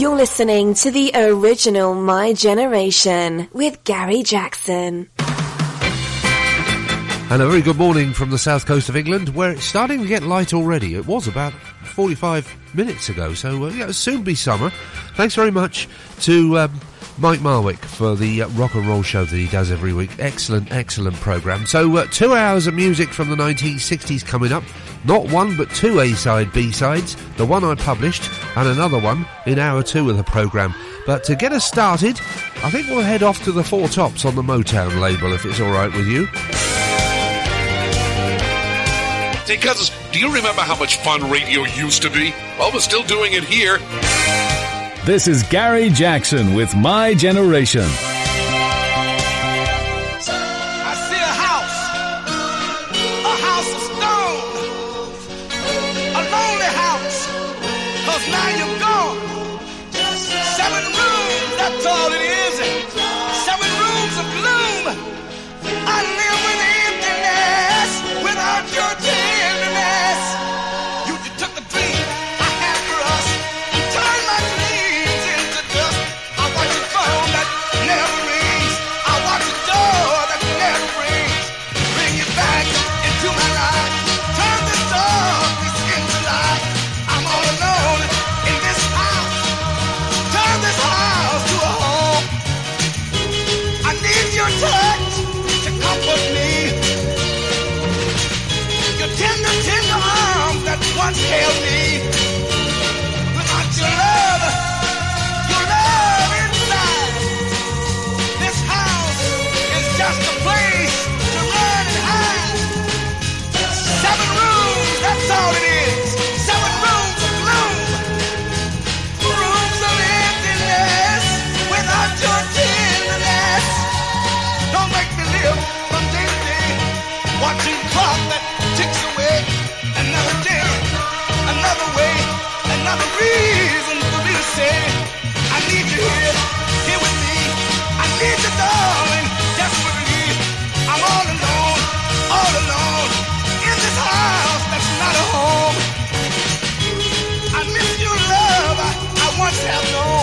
You're listening to the original My Generation with Gary Jackson. And a very good morning from the south coast of England, where it's starting to get light already. It was about 45 minutes ago, so it'll soon be summer. Thanks very much to Mike Marwick for the rock and roll show that he does every week. Excellent, excellent programme. So 2 hours of music from the 1960s coming up. Not one, but two A-side, B-sides. The one I published and another one in hour 2 of the programme. But to get us started, I think we'll head off to the Four Tops on the Motown label, if it's all right with you. Hey, cousins, do you remember how much fun radio used to be? Well, we're still doing it here. This is Gary Jackson with My Generation. I see a house of stone, a lonely house, 'cause now you're gone. 7 rooms, that's all it is. 7 rooms of gloom. I live with emptiness without your tenderness. You took the dream I had for us and turned my dreams into dust. I watch a phone that never rings. I watch a door that never rings. Bring you back into my life. Turn this darkness into light. I'm all alone in this house. Turn this house to a home. I need your touch to comfort me. Your tender, tender arms that once held me. Without your love inside. This house is just a place to run and hide. 7 rooms, that's all it is. 7 rooms of gloom. Rooms of emptiness without your tenderness. Don't make me live from day to day, watching clock that ticks away. Another day, another way, another reason for me to say, I need you here with me. I need you, darling, desperately. I'm all alone, in this house that's not a home. I miss your love I once have known.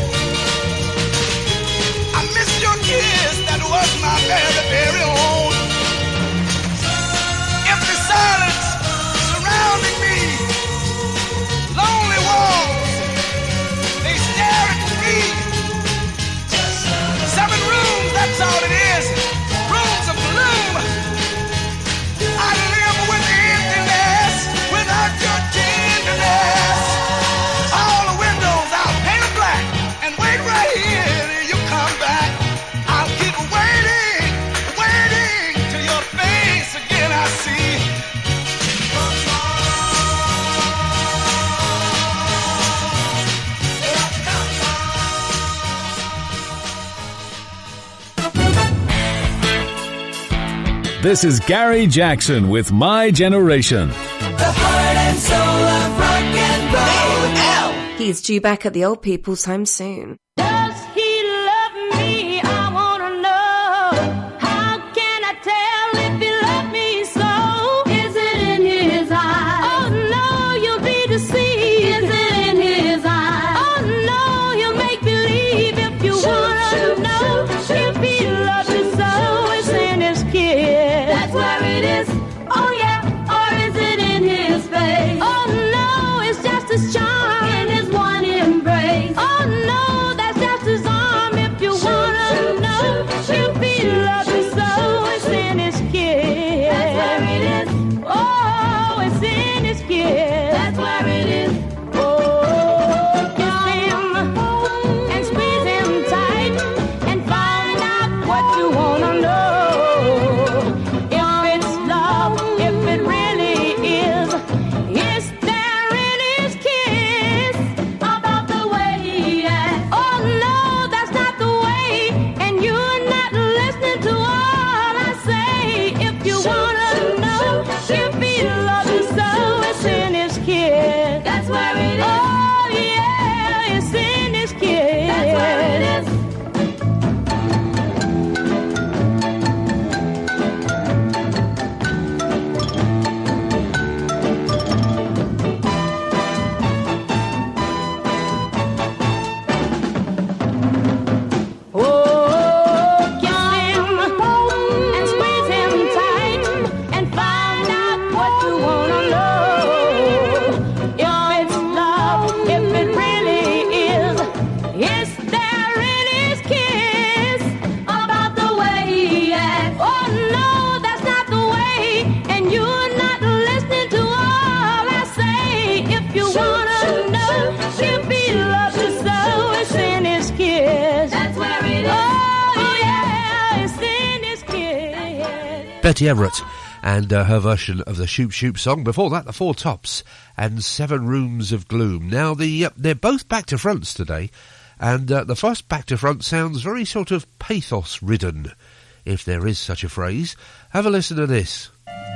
I miss your kiss that was my very, very own. Empty silence surrounding me. Lonely walls, they stare at me. 7 rooms, that's all it is. Rooms of gloom. I live with emptiness without your tenderness. All the windows I'll paint it black and wait right here till you come back. I'll keep waiting till your face again I see. This is Gary Jackson with My Generation. The heart and soul of rock and roll. He's due back at the Old People's Home soon. Does he love me? I wanna know. How can I tell if he loves me so? Is it in his eyes? Oh no, you'll be deceived. Is it in his eyes? Oh no, he'll make believe if you wanna know. If he loves you so, it's in his kiss. That's where it is. Oh yeah, or is it in his face? Oh no, it's just his charm in his one embrace. Oh no, Betty Everett and her version of the Shoop Shoop song. Before that, the Four Tops and 7 Rooms of Gloom. Now, they're both back to fronts today, and the first back to front sounds very sort of pathos-ridden, if there is such a phrase. Have a listen to this.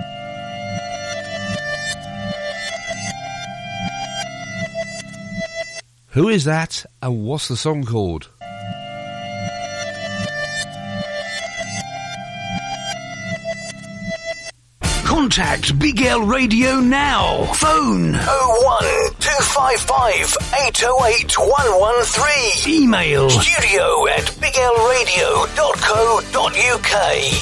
Who is that, and what's the song called? Contact Big L Radio now. Phone 01255 808 113. Email studio@biglradio.co.uk.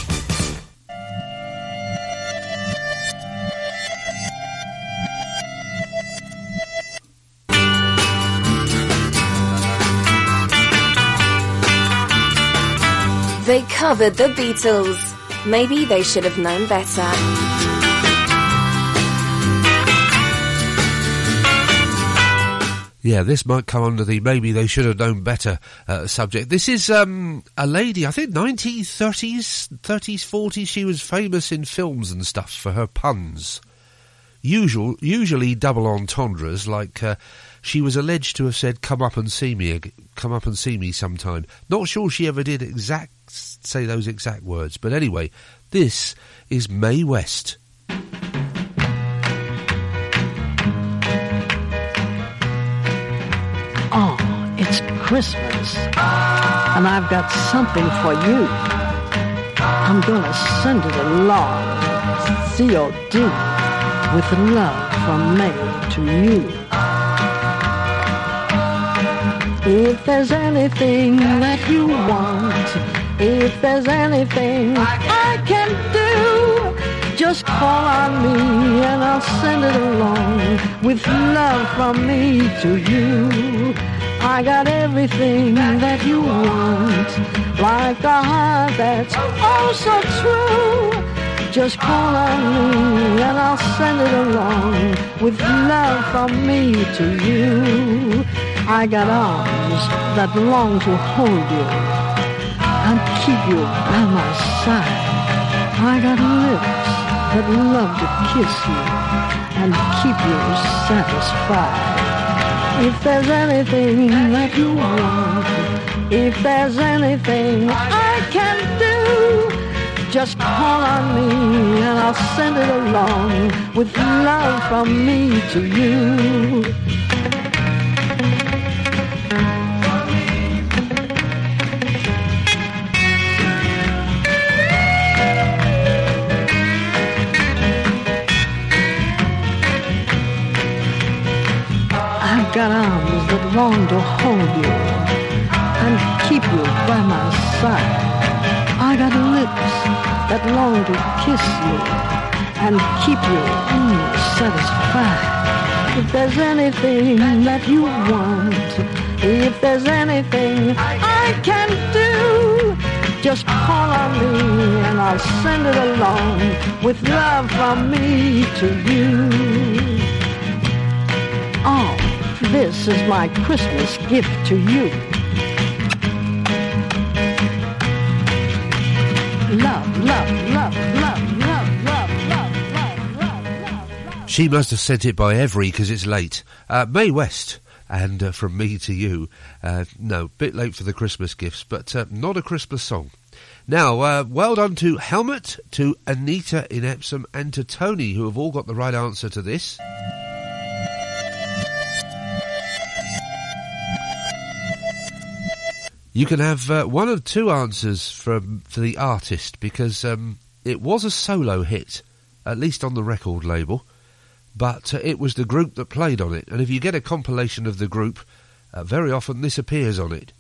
They covered the Beatles. Maybe they should have known better. Yeah, this might come under the maybe they should have known better subject. This is a lady, I think 1930s, 40s. She was famous in films and stuff for her puns. Usually double entendres, like she was alleged to have said, come up and see me sometime. Not sure she ever did say those exact words, but anyway, this is Mae West. Oh, it's Christmas, and I've got something for you. I'm gonna send it along, COD, with love from May to you. If there's anything that you want, if there's anything I can do, just call on me and I'll send it along with love from me to you. I got everything that you want, like a heart that's oh so true. Just call on me and I'll send it along with love from me to you. I got arms that long to hold you and keep you by my side. I got lips that love to kiss you and keep you satisfied. If there's anything that you want, if there's anything I can do, just call on me and I'll send it along with love from me to you. I've got arms that long to hold you and keep you by my side. I got lips that long to kiss you and keep you satisfied. If there's anything that you want, if there's anything I can do, just call on me and I'll send it along with love from me to you. Oh, this is my Christmas gift to you. Love, love, love, love, love, love, love, love, love, love. She must have sent it by every because it's late. Mae West and From Me to You. No, bit late for the Christmas gifts, but not a Christmas song. Now, well done to Helmut, to Anita in Epsom, and to Tony, who have all got the right answer to this. You can have one of two answers for the artist, because it was a solo hit, at least on the record label, but it was the group that played on it. And if you get a compilation of the group, very often this appears on it.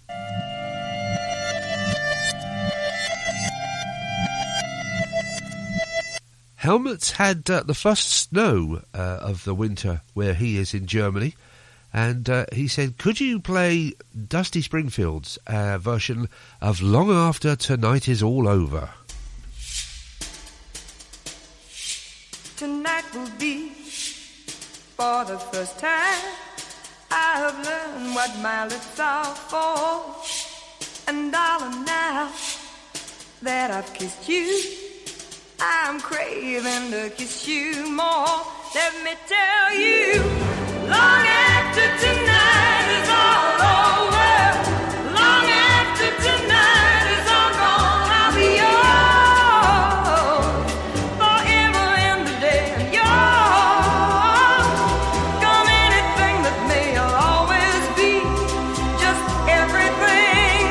Helmut's had the first snow of the winter where he is in Germany. And he said, could you play Dusty Springfield's version of Long After Tonight Is All Over? Tonight will be, for the first time, I have learned what my lips are for. And darling, now that I've kissed you, I'm craving to kiss you more. Let me tell you, long after tonight is all over, long after tonight is all gone, I'll be yours forever and a day. And yours, come anything that may, I'll always be just everything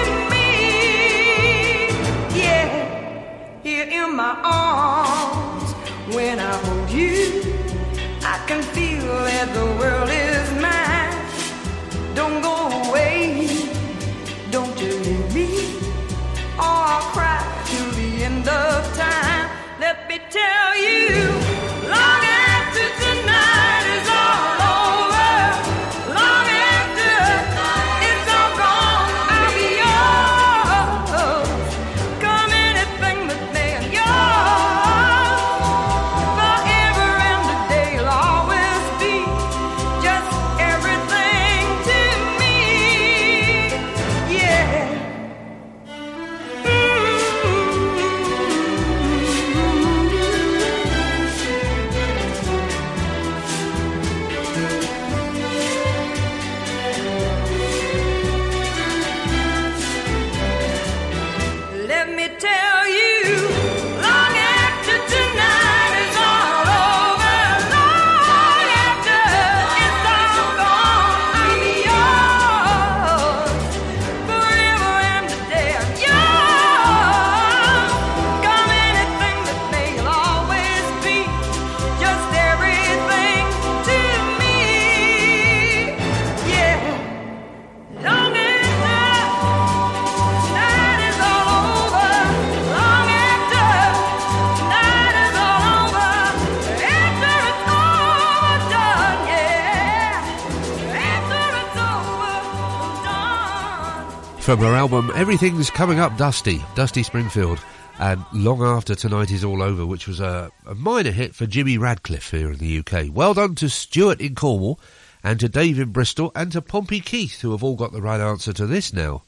to me. Yeah, here in my arms, when I hold you, I can feel that the world is mine. Don't go away, don't you leave me, or I'll cry till the end of time. Let me tell you, long after tonight is all over, long after it's all gone, I'll be yours. Come anything that may, and yours forever and a day. You'll always be just everything to me. Yeah. Let me tell you, long after tonight is all over, long after it's all gone, I'll be yours forever and a day. I'm yours. Come anything that may, you'll always be just everything to me. Yeah. Long after night is all over, long after night is all over, after it's all done, yeah, after it's all done. From her album Everything's Coming Up Dusty Springfield, and Long After Tonight Is All Over, which was a minor hit for Jimmy Radcliffe here in the UK. Well done to Stuart in Cornwall, and to Dave in Bristol, and to Pompey Keith, who have all got the right answer to this now.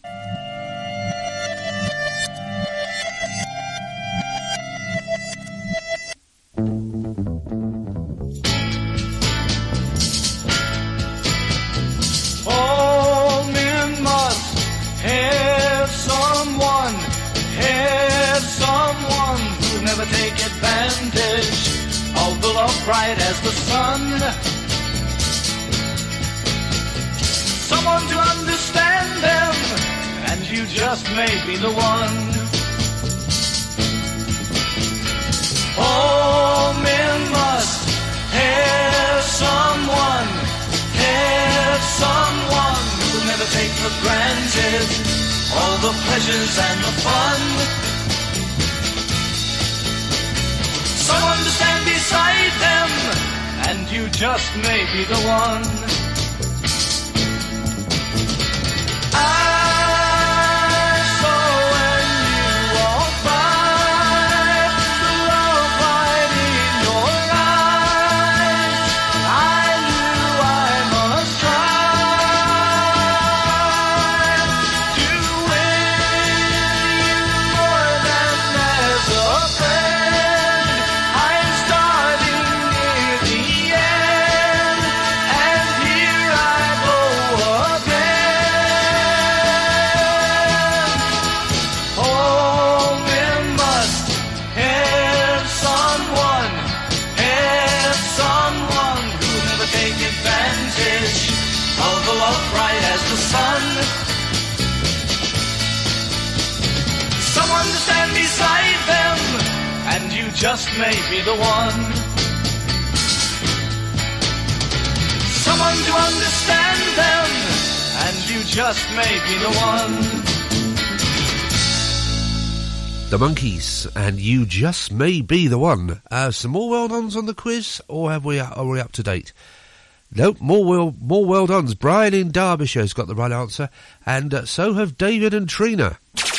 All men must have someone who'll never take advantage of the love bright as the sun. Someone to understand them, and you just may be the one. All men must have someone who'll never take for granted all the pleasures and the fun. Someone to stand beside them, and you just may be the one. I saw when you walked by the love light in your eyes. I knew I must try to win you more than as a friend. I'm starting near the end, and here I go again. All men must have someone who'll never take advantage of the love bright as the sun. Someone to stand beside them, and you just may be the one. Someone to understand them, and you just may be the one. The Monkees, and You Just May Be The One. Some more well-dones on the quiz, or are we up to date? Nope, more well-dones. Brian in Derbyshire's got the right answer, and so have David and Trina.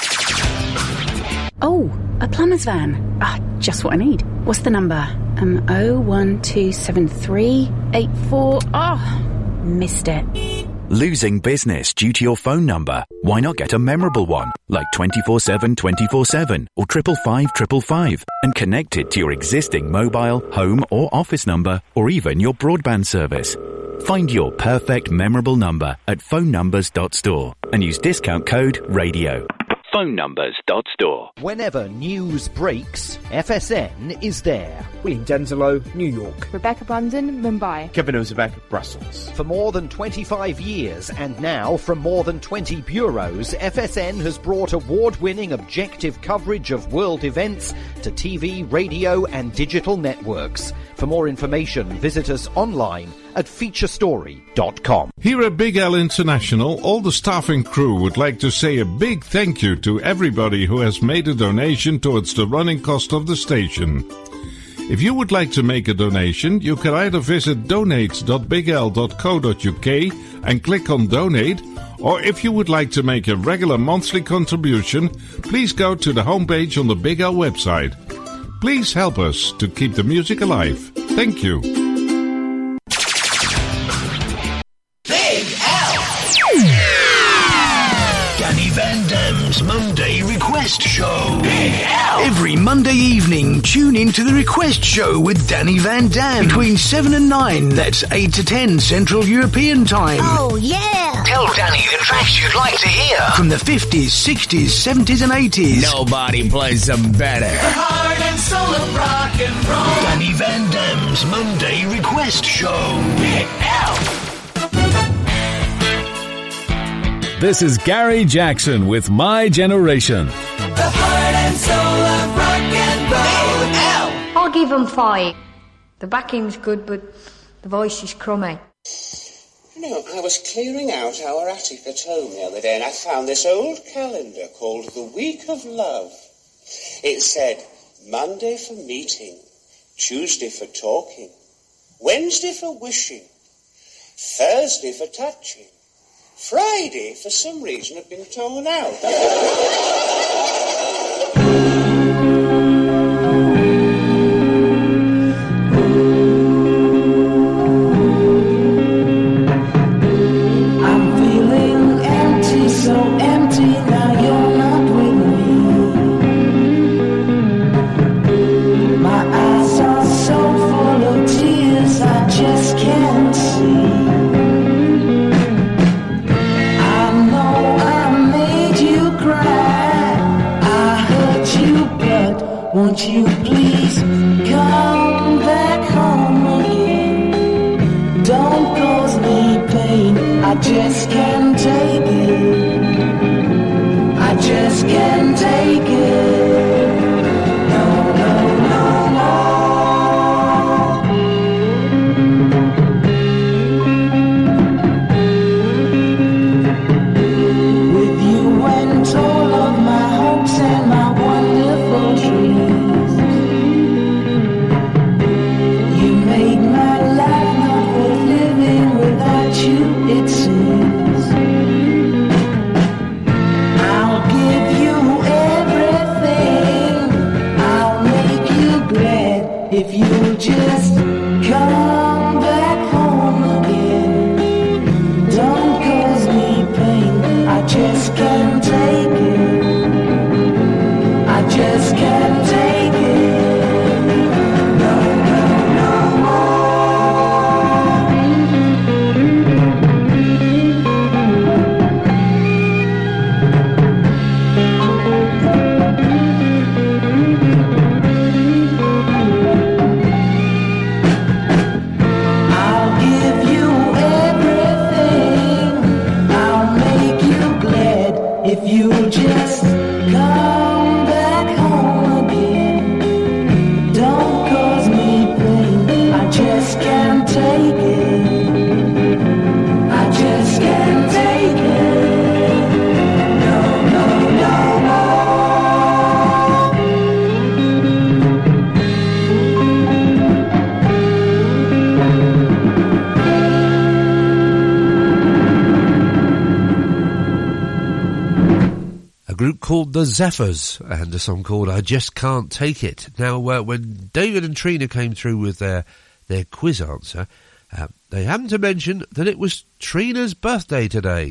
Oh, a plumber's van. Just what I need. What's the number? 0127384. Oh, missed it. Losing business due to your phone number? Why not get a memorable one, like 24/7 24/7 or 555 555, and connect it to your existing mobile, home or office number, or even your broadband service. Find your perfect memorable number at phonenumbers.store and use discount code RADIO. phonenumbers.store. Whenever news breaks, FSN is there. William Denzelo, New York. Rebecca Brandon, Mumbai. Kevin Ozebek, Brussels. For more than 25 years, and now from more than 20 bureaus, FSN has brought award-winning objective coverage of world events to TV, radio and digital networks. For more information, visit us online at featurestory.com. Here at Big L International, all the staff and crew would like to say a big thank you to everybody who has made a donation towards the running cost of the station. If you would like to make a donation, you can either visit donate.bigl.co.uk and click on donate, or if you would like to make a regular monthly contribution, please go to the homepage on the Big L website. Please help us to keep the music alive. Thank you. Big L! Danny Van Dam's Monday Request Show. Big L! Every Monday evening, tune in to the Request Show with Danny Van Dam. Between 7 and 9, that's 8 to 10 Central European Time. Oh, yeah! Tell Danny the tracks you'd like to hear. From the 50s, 60s, 70s and 80s. Nobody plays them better. The heart and soul of rock and roll. Danny Van Dam's Monday Request Show. Big L! This is Gary Jackson with My Generation. The heart and soul of rock and roll. Big L! I'll give them 5. The backing's good, but the voice is crummy. You know, I was clearing out our attic at home the other day and I found this old calendar called The Week of Love. It said, Monday for meeting, Tuesday for talking, Wednesday for wishing, Thursday for touching, Friday for some reason had been torn out. Won't you please come back home again? Don't cause me pain, I just can't take it. I just can't take it. No, no, no more. With you went all of my hopes and my wonderful dreams. It seems I'll give you everything. I'll make you glad if you'll just come back home again. Don't cause me pain, I just can't take it. I just can't take it. If you just come back home again, don't cause me pain, I just can't take it. I just can't take it. No, no, no Group called the Zephyrs and a song called I Just Can't Take It. Now, when David and Trina came through with their quiz answer, They haven't to mention that it was Trina's birthday today.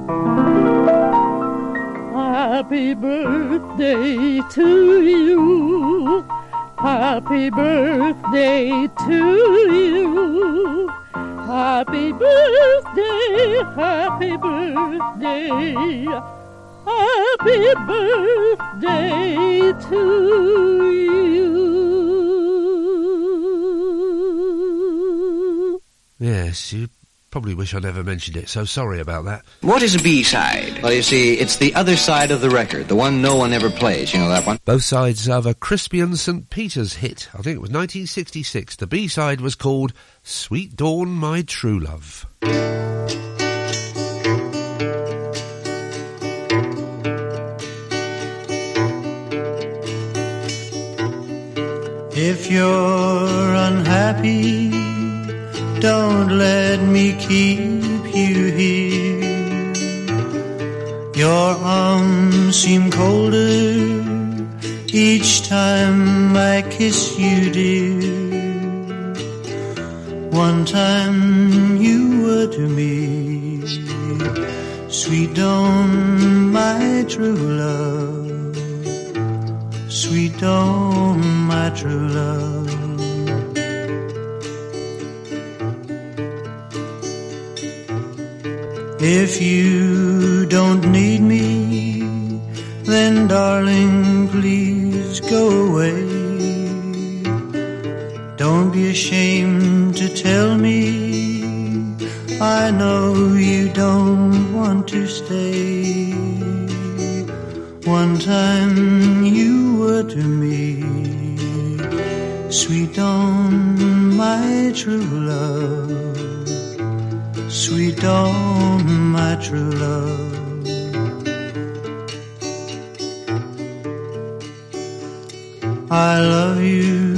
Happy birthday to you. Happy birthday to you. Happy birthday, happy birthday. Happy birthday to you. Yes, you probably wish I never mentioned it, so sorry about that. What is a B-side? Well, you see, it's the other side of the record, the one no one ever plays. You know that one? Both sides of a Crispian St. Peter's hit. I think it was 1966. The B-side was called Sweet Dawn, My True Love. If you're unhappy, don't let me keep you here. Your arms seem colder each time I kiss you, dear. One time you were to me, sweet dawn, my true love. Sweet dawn, my true love. If you don't need me, then darling, please go away. Don't be ashamed to tell me, I know you don't want to stay. One time you were to me, sweet dawn, my true love. Sweet dawn, my true love. I love you,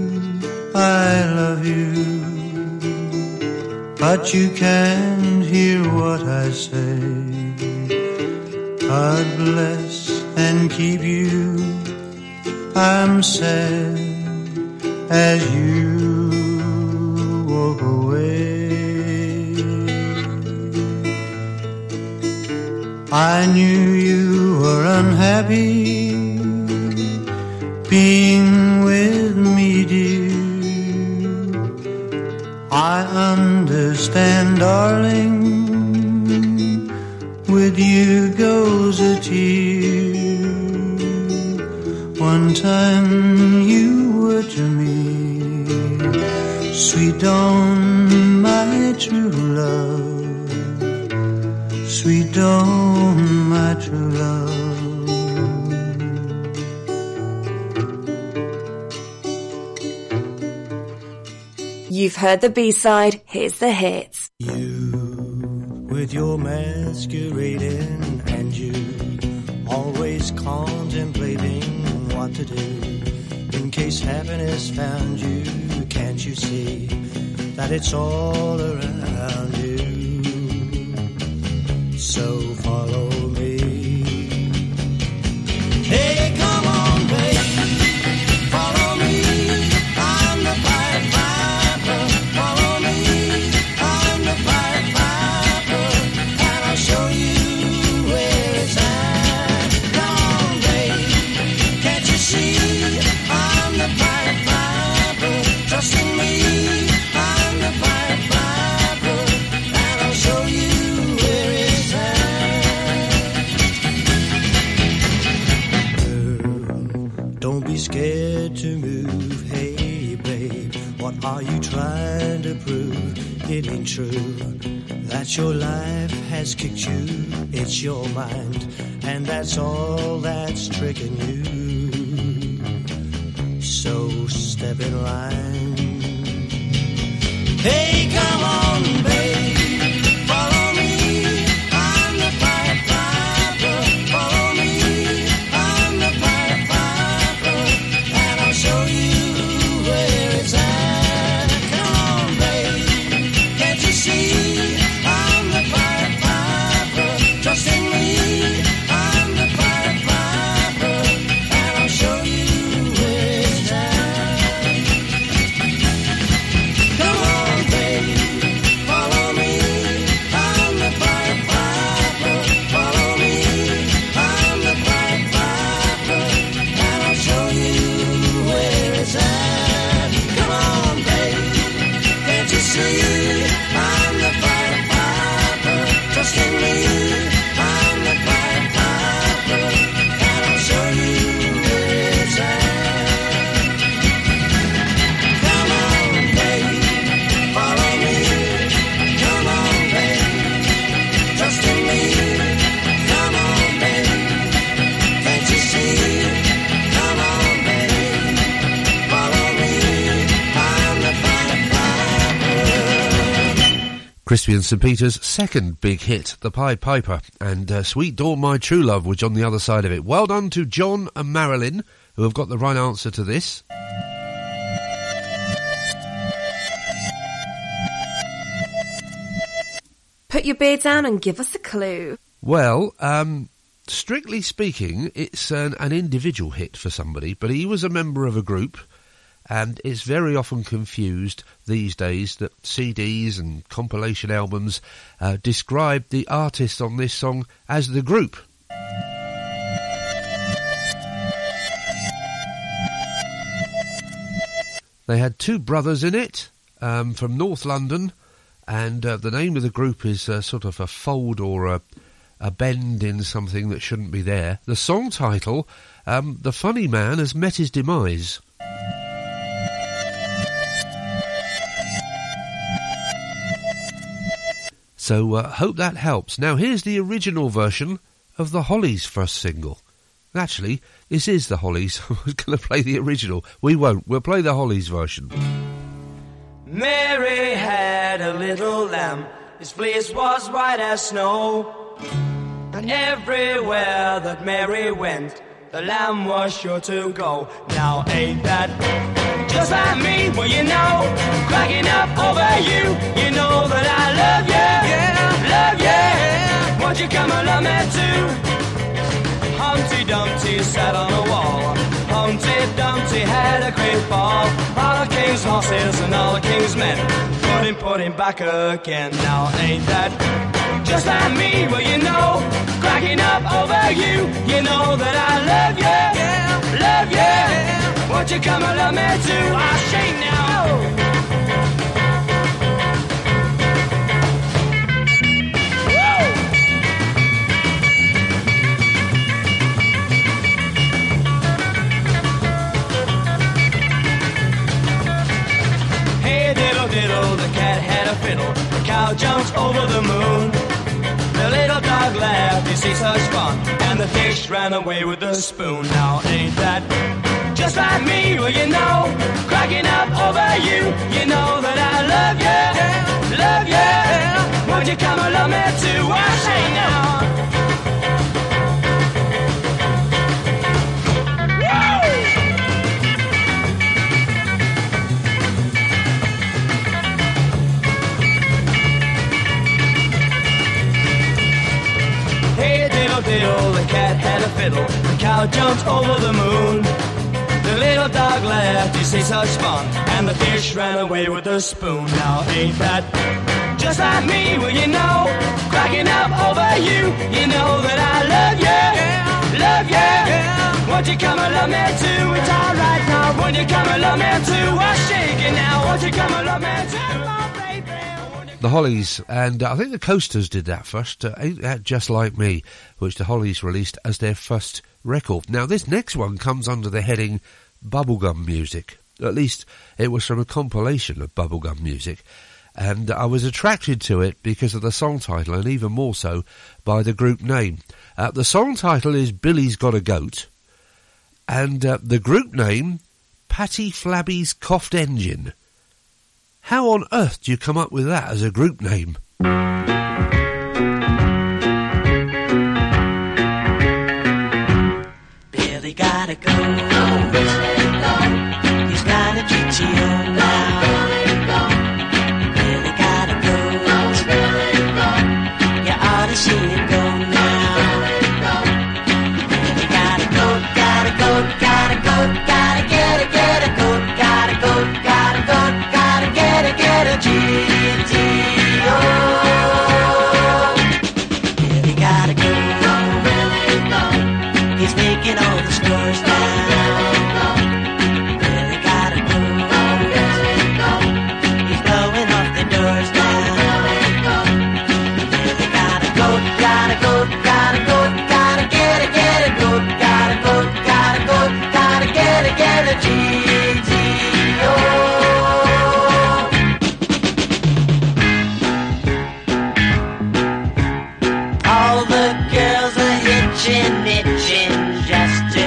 but you can't hear what I say. God bless and keep you, I'm sad as you walk away. I knew you were unhappy being with me, dear. I understand, darling, with you goes a tear. One time you were to me, sweet dawn, my true love. Sweet dawn, my true love. You've heard the B-side, here's the hits. You, with your masquerading, and you, always contemplating what to do. In case happiness found you, can't you see that it's all around you? So follow me. Hey, come on, baby, follow me. I'm the Pied Piper. Follow me. I'm the Pied Piper, and I'll show you where it's at. Come on, baby, can't you see? I'm the Pied Piper. Trust in me. I'm the Pied Piper, and I'll show you. Don't be scared to move, hey babe. What are you trying to prove? It ain't true that your life has kicked you. It's your mind, and that's all that's tricking you. So step in line. Hey, come on, babe, follow me. I'm the Pied Piper. Follow me. I'm the Pied Piper, and I'll show you where it's at. Come on, babe, can't you see? I'm the Pied Piper. Trust in me. I'm the Pied Piper, and I'll show you where it's at. Come on, babe. Crispy and St. Peter's second big hit, The Pied Piper, and Sweet Dawn My True Love, which on the other side of it. Well done to John and Marilyn, who have got the right answer to this. Put your beer down and give us a clue. Well, strictly speaking, it's an individual hit for somebody, but he was a member of a group, and it's very often confused these days that CDs and compilation albums describe the artist on this song as the group. They had two brothers in it, from North London, and the name of the group is sort of a fold or a bend in something that shouldn't be there. The song title, The Funny Man Has Met His Demise. So hope that helps. Now here's the original version of the Hollies' first single. Actually, this is the Hollies. I was going to play the original. We won't. We'll play the Hollies version. Mary had a little lamb, his fleece was white as snow. And everywhere that Mary went, the lamb was sure to go. Now ain't that just like me? Well, you know, cracking up over you. You know that I love you, love you. Won't you come and love me too? Humpty Dumpty sat on a wall. Humpty Dumpty had a great fall. All the king's horses and all the king's men put him back again. Now ain't that just like me? Well, you know, cracking up over you. You know that I love you. Won't you come and love me too? I'll shake now. Diddle, the cat had a fiddle, the cow jumps over the moon. The little dog laughed, he sees such fun, and the fish ran away with the spoon. Now ain't that just like me? Well, you know, cracking up over you. You know that I love you. Won't you come and love me too? I say now. Diddle, the cat had a fiddle, the cow jumped over the moon. The little dog laughed, you see such fun, and the fish ran away with the spoon. Now ain't that just like me? Well, you know, cracking up over you. You know that I love you. Won't you come and love me too? It's alright now, won't you come and love me too? I'm shaking now, won't you come and love me too? The Hollies, and I think the Coasters did that first, Ain't That Just Like Me, which the Hollies released as their first record. Now this next one comes under the heading bubblegum music. At least it was from a compilation of bubblegum music, and I was attracted to it because of the song title, and even more so by the group name. The song title is Billy's Got a Goat, and the group name, Patty Flabby's Coughed Engine. How on earth do you come up with that as a group name? Billy gotta go. He's got a GTO now. Billy gotta go. You ought to see him go now. Billy gotta go, gotta go, gotta go, gotta get a goat, gotta go, gotta go. Get a GTO. Billy gotta go. He's making all the stores now. Billy gotta go. He's blowing off the doors now. Billy gotta go, gotta go, gotta go, gotta get a goat, gotta go, gotta go, gotta get a GTO. Itching just to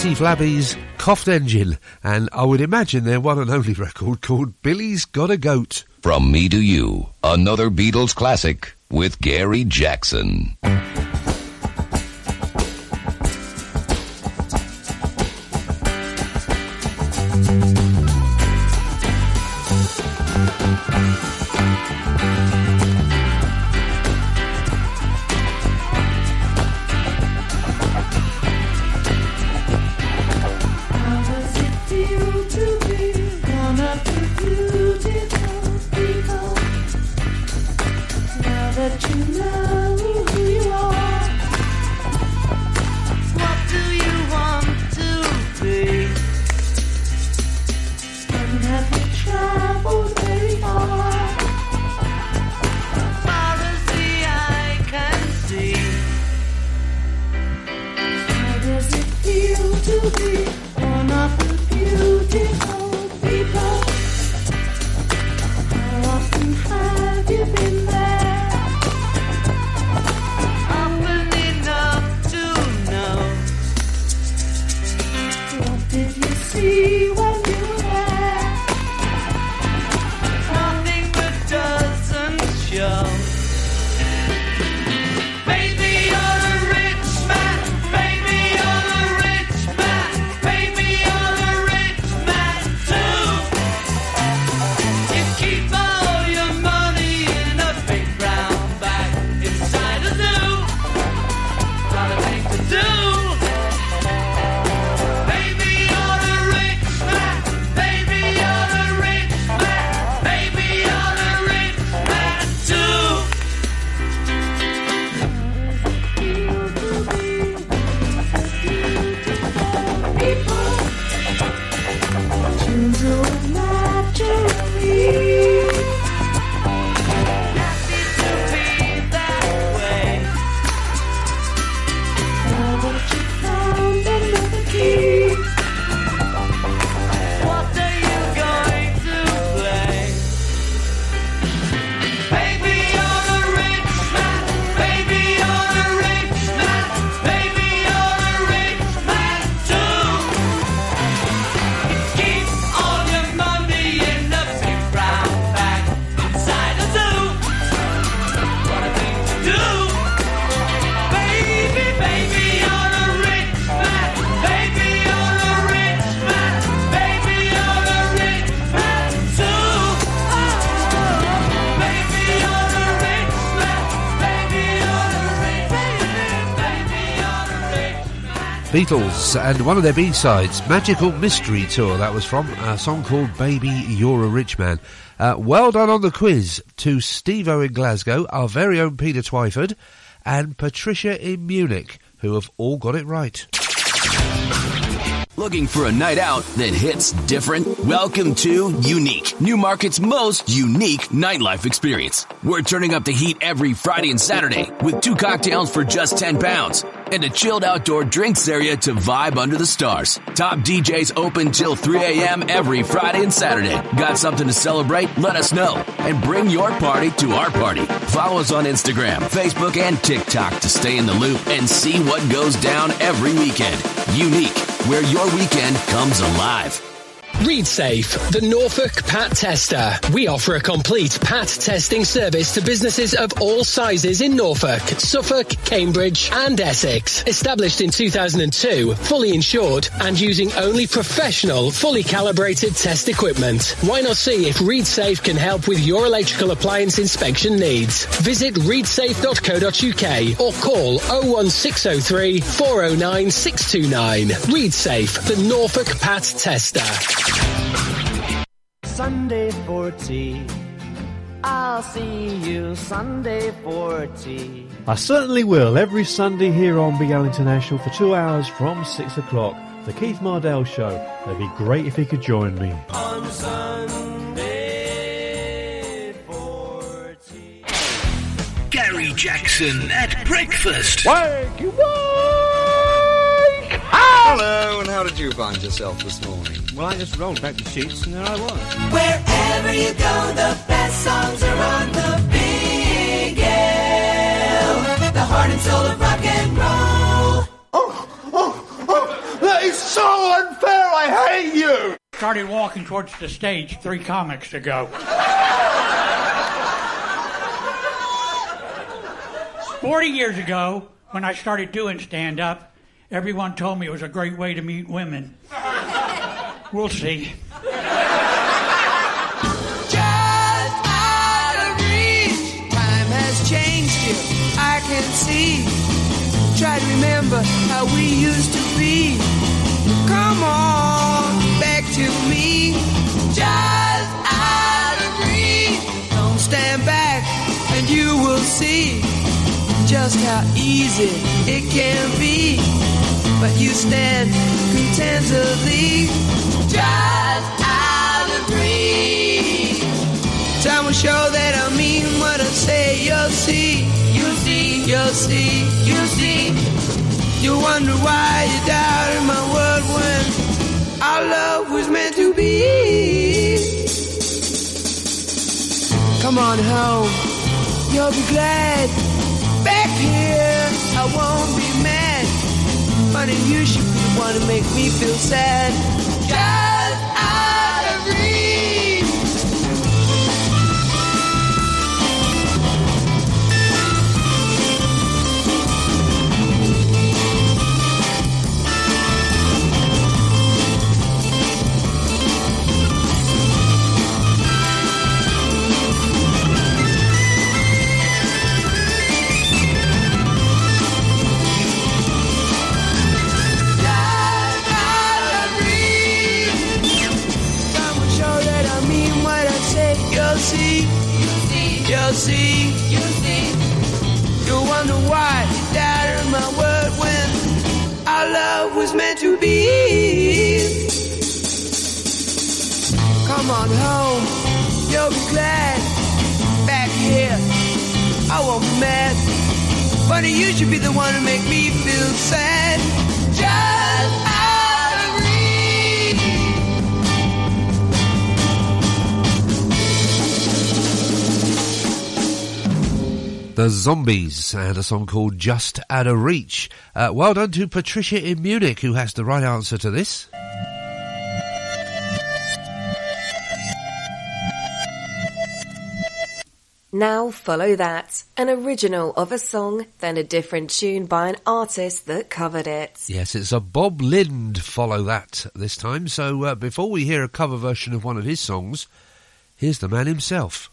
Flatty Flabby's Coughed Engine, and I would imagine their one and only record called Billy's Got a Goat. From Me to You, another Beatles classic with Gary Jackson. Beatles, and one of their B-sides, Magical Mystery Tour. That was from a song called Baby You're a Rich Man. Well done on the quiz to Steve-O in Glasgow, our very own Peter Twyford, and Patricia in Munich, who have all got it right. Looking for a night out that hits different? Welcome to Unique, Newmarket's most unique nightlife experience. We're turning up the heat every Friday and Saturday with 2 cocktails for just £10 and a chilled outdoor drinks area to vibe under the stars. Top DJs open till 3 a.m. every Friday and Saturday. Got something to celebrate? Let us know and bring your party to our party. Follow us on Instagram, Facebook, and TikTok to stay in the loop and see what goes down every weekend. Unique, where your weekend comes alive. ReadSafe, the Norfolk Pat Tester. We offer a complete Pat testing service to businesses of all sizes in Norfolk, Suffolk, Cambridge and Essex. Established in 2002, fully insured and using only professional, fully calibrated test equipment. Why not see if ReadSafe can help with your electrical appliance inspection needs? Visit readsafe.co.uk or call 01603 409 629. ReadSafe, the Norfolk Pat Tester. Sunday for tea. I'll see you Sunday for tea. I certainly will, every Sunday here on BL International for 2 hours from 6 o'clock. The Keith Mardell Show. It'd be great if you could join me. On Sunday for tea. Gary Jackson at breakfast. Wakey, wake! Hello, and how did you find yourself this morning? Well, I just rolled back the sheets and there I was. Wherever you go, the best songs are on the Big L. The heart and soul of rock and roll. That is so I hate you! Started walking towards the stage 3 comics ago. 40 years ago, when I started doing stand-up, everyone told me it was a great way to meet women. We'll see. Just out of reach. Time has changed you, I can see. Try to remember how we used to be. Come on, back to me. Just out of reach. Don't stand back and you will see just how easy it can be. But you stand contentedly just out of reach. Time will show that I mean what I say. You'll see, you'll see, you'll see, you'll see. You wonder why you doubted my word when our love was meant to be. Come on home, you'll be glad. Back here, I won't be mad. Funny, you should be the one to make me feel sad. Just out of reach. You'll see, you'll see, you'll see. You'll wonder why you doubted my word when our love was meant to be. Come on home, you'll be glad. Back here, I won't be mad. Funny, you should be the one to make me feel sad. Just out of reach. The Zombies and a song called Just Out of Reach. Well done to Patricia in Munich, who has the right answer to this. Now follow that. An original of a song, then a different tune by an artist that covered it. Yes, it's a Bob Lind follow that this time. So before we hear a cover version of one of his songs, here's the man himself.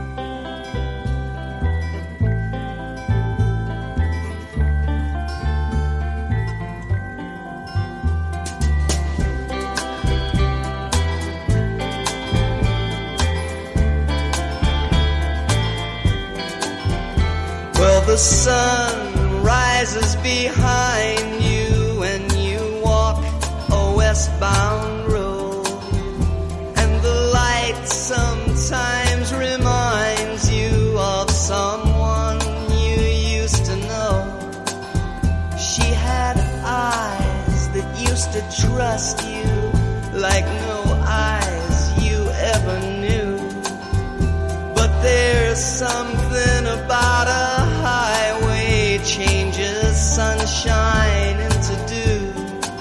Well, the sun rises behind you and you walk a westbound road, and the light sometimes reminds you of someone you used to know. She had eyes that used to trust you like no eyes you ever knew. But there's something about a highway changes sunshine into dew.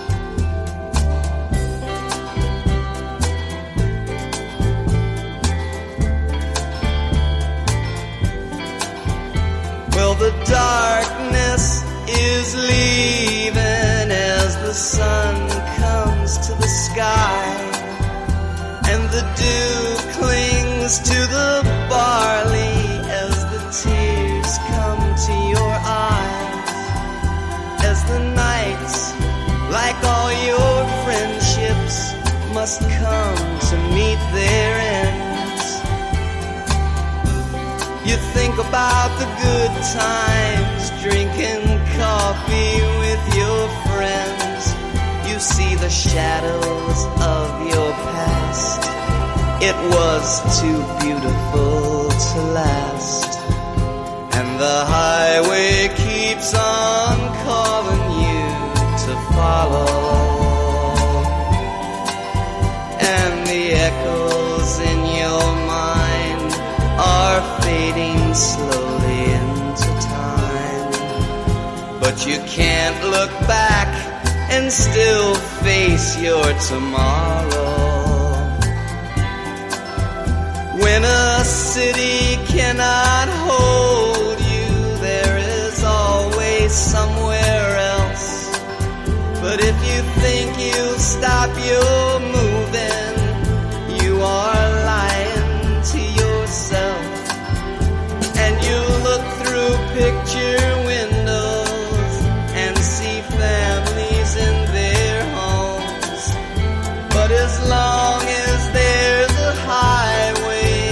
Well, the darkness is leaving as the sun comes to the sky, and the dew clings to the barley as the tears come to your eyes, as the nights, like all your friendships, must come to meet their ends. You think about the good times, drinking coffee with your friends. You see the shadows of your past. It was too beautiful to last, and the highway keeps on calling you to follow, and the echoes in your mind are fading slowly into time. But you can't look back and still face your tomorrow. When a city cannot hold you, there is always somewhere else. But if you think you'll stop your moving, you are lying to yourself. And you look through picture windows and see families in their homes. But as long as there's a highway,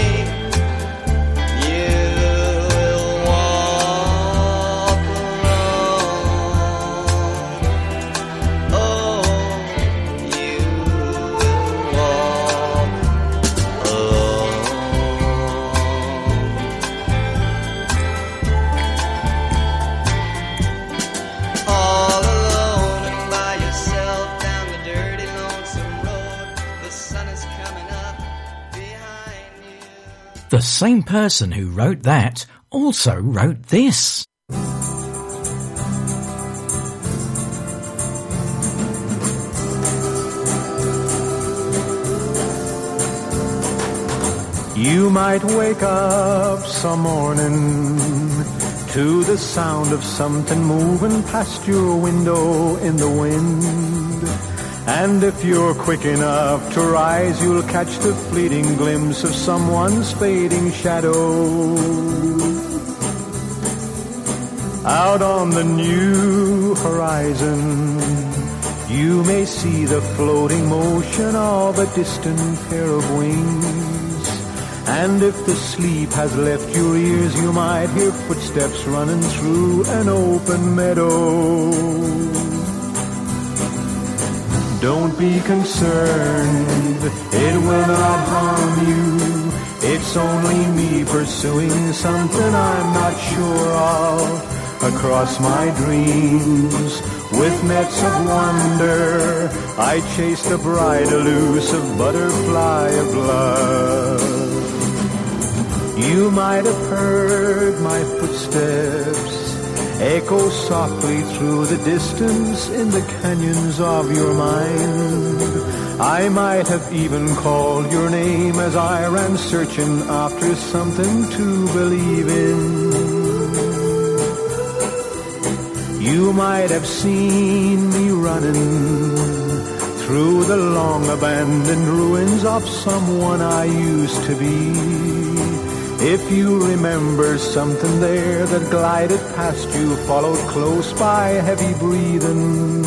The same person who wrote that also wrote this. You might wake up some morning to the sound of something moving past your window in the wind. And if you're quick enough to rise, you'll catch the fleeting glimpse of someone's fading shadow. Out on the new horizon, you may see the floating motion of a distant pair of wings. And if the sleep has left your ears, you might hear footsteps running through an open meadow. Don't be concerned, it will not harm you. It's only me pursuing something I'm not sure of. Across my dreams, with nets of wonder, I chased a bright elusive butterfly of love. You might have heard my footsteps echo softly through the distance in the canyons of your mind. I might have even called your name as I ran searching after something to believe in. You might have seen me running through the long abandoned ruins of someone I used to be. If you remember something there that glided past you, followed close by heavy breathing,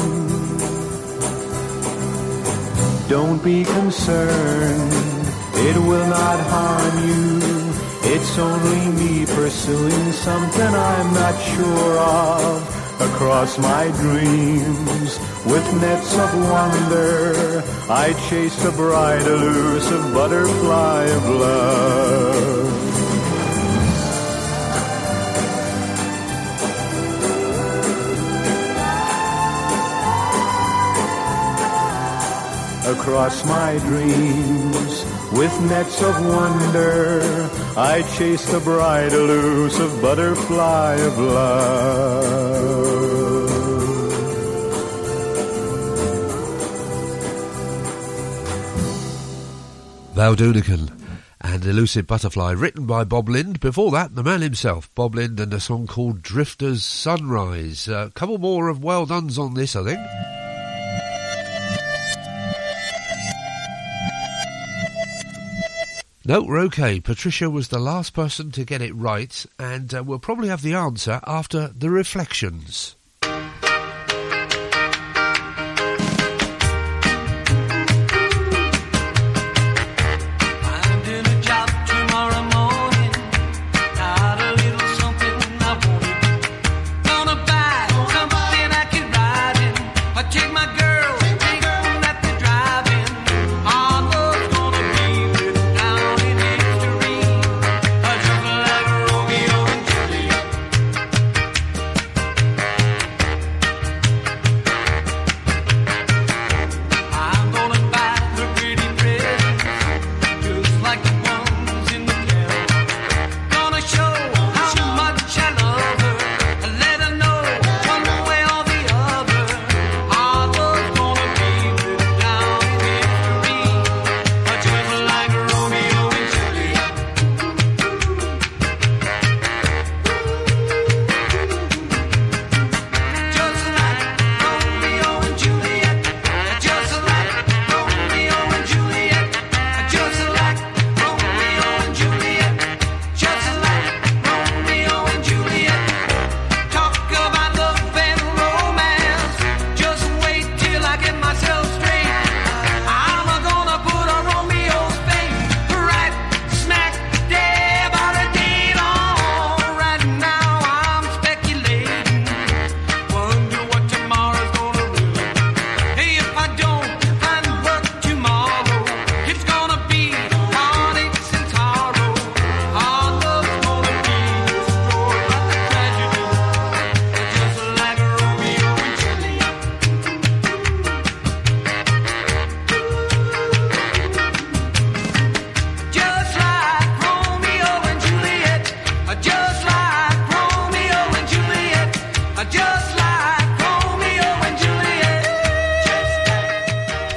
don't be concerned, it will not harm you. It's only me pursuing something I'm not sure of. Across my dreams, with nets of wonder, I chased a bright elusive butterfly of love. Across my dreams, with nets of wonder, I chased a bright elusive butterfly of love. Val Doonican and Elusive Butterfly, written by Bob Lind. Before that, the man himself, Bob Lind, and a song called Drifter's Sunrise. A couple more of well dones on this, I think. No, we're okay. Patricia was the last person to get it right, and we'll probably have the answer after the reflections.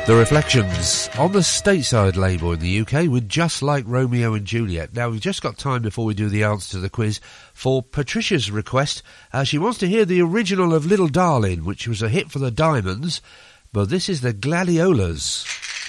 The Reflections on the Stateside label in the UK with Just Like Romeo and Juliet. Now, we've just got time before we do the answer to the quiz for Patricia's request. She wants to hear the original of Little Darling, which was a hit for the Diamonds, but this is the Gladiolas.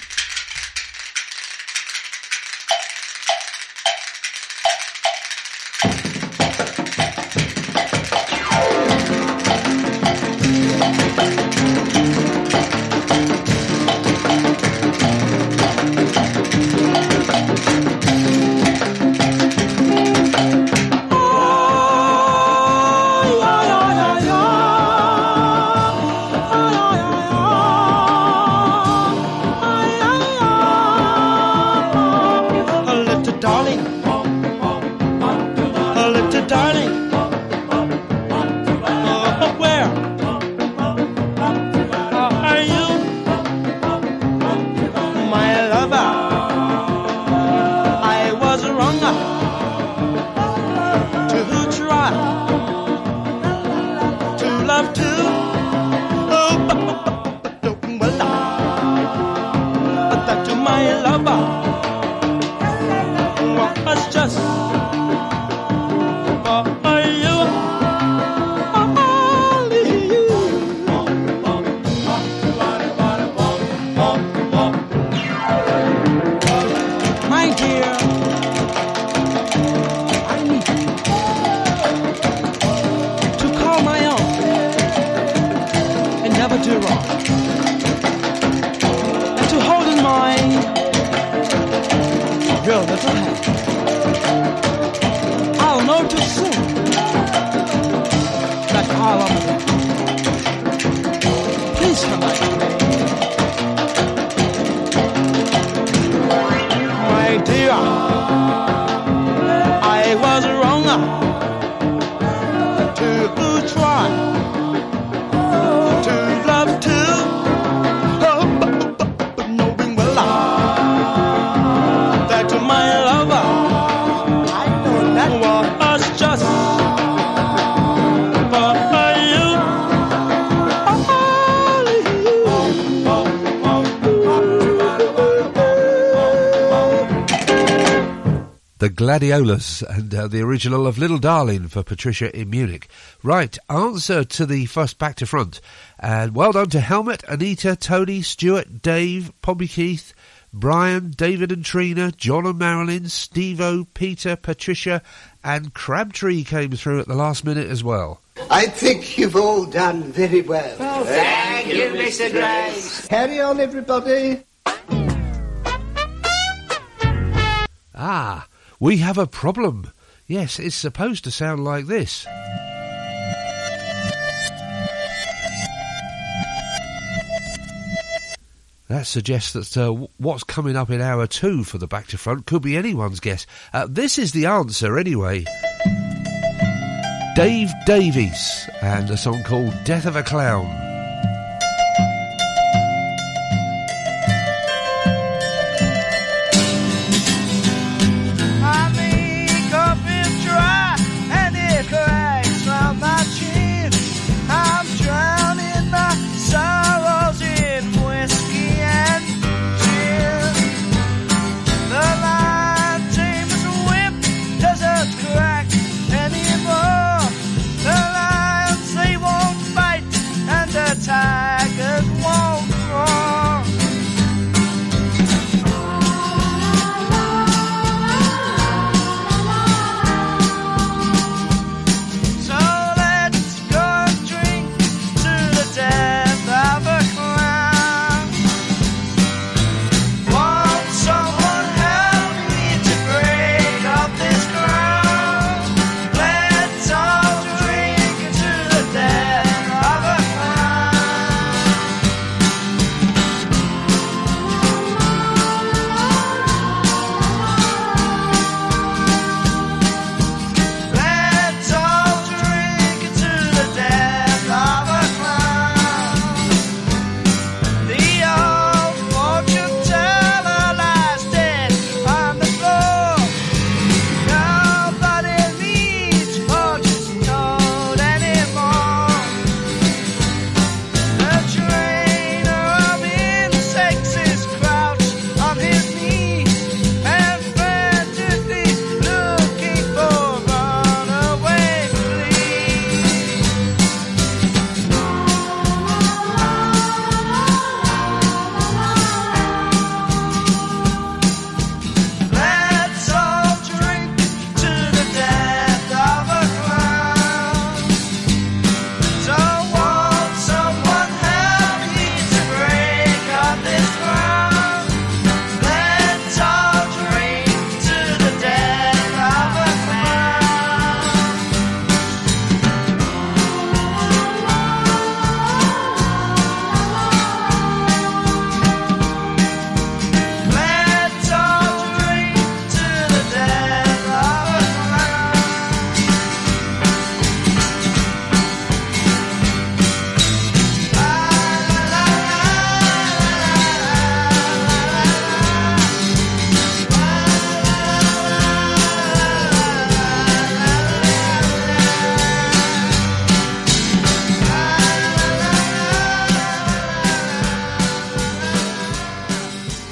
Gladiolas and the original of Little Darling for Patricia in Munich. Right, answer to the first Back to Front. And well done to Helmet, Anita, Tony, Stuart, Dave, Poppy Keith, Brian, David and Trina, John and Marilyn, Steve-O, Peter, Patricia and Crabtree came through at the last minute as well. I think you've all done very well. Oh, thank you, Mr. Grace. Carry on, everybody. Ah, we have a problem. Yes, it's supposed to sound like this. That suggests that what's coming up in hour 2 for the Back to Front could be anyone's guess. This is the answer anyway. Dave Davies and a song called Death of a Clown. Anymore, the lions they won't fight, and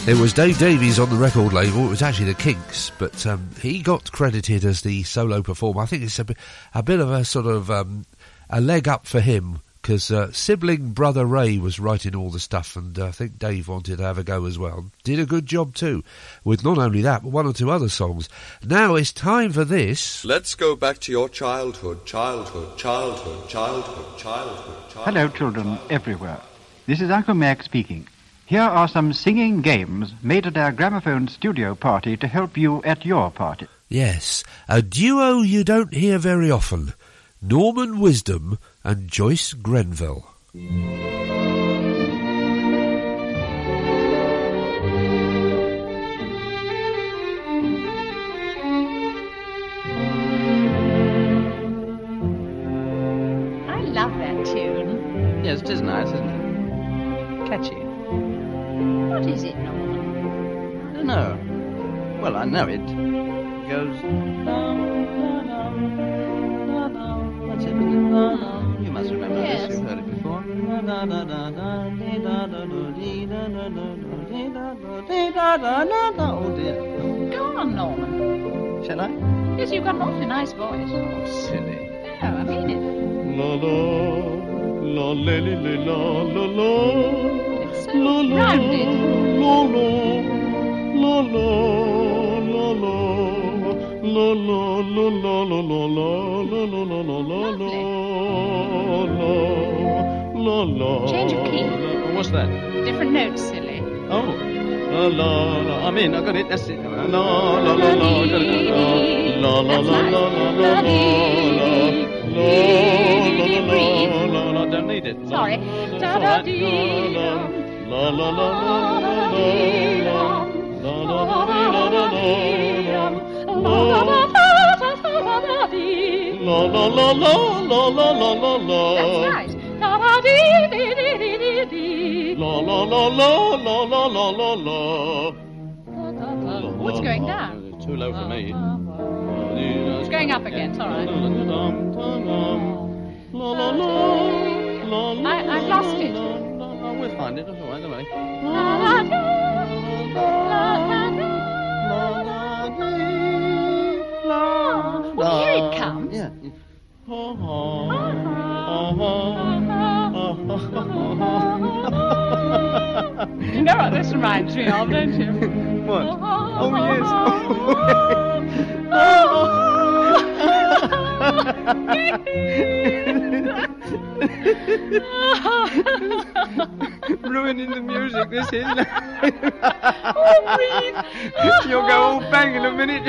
It was Dave Davies on the record label. It was actually the Kinks, but he got credited as the solo performer. I think it's a bit of a sort of a leg up for him, because sibling brother Ray was writing all the stuff, and I think Dave wanted to have a go as well. Did a good job too, with not only that, but one or two other songs. Now it's time for this. Let's go back to your childhood, childhood, childhood, childhood, childhood, childhood. Hello, children everywhere. This is Uncle Mac speaking. Here are some singing games made at our gramophone studio party to help you at your party. Yes, a duo you don't hear very often. Norman Wisdom and Joyce Grenville. I love that tune. Yes, it is nice, isn't it? Catchy. What is it, Norman? I don't know. Well, I know it. It goes... That's it, isn't it? You must remember Yes. this. You've heard it before. Oh, dear. Go on, Norman. Shall I? Yes, you've got an awfully nice voice. Oh, silly. No, I mean it. La la, la la la la la la. It's so rounded. La la, la la, la la. La la la la la la la la la la la la. Change of key. What's that? Different notes, silly. Oh. La la la. I'm in. I got it. That's it. La la la la la. I got it. La la la la la la la la. I don't need it. Sorry. Da da dee. La la la la la la. La la la la la la. La la la la la la la la la. That's right. Da-da-dee-dee-dee-dee-dee. La la la la la la la la la. What's going down? It's too low for me. It's going up again. It's all right. I've lost it. We'll find it. That's all right. Don't worry. Well, here it comes. Yeah. You know what this reminds me of, don't you? What? Oh, yes. Ruining the music, this is. You'll go all bang in a minute.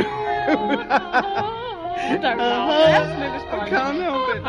Don't laugh. I can't help it.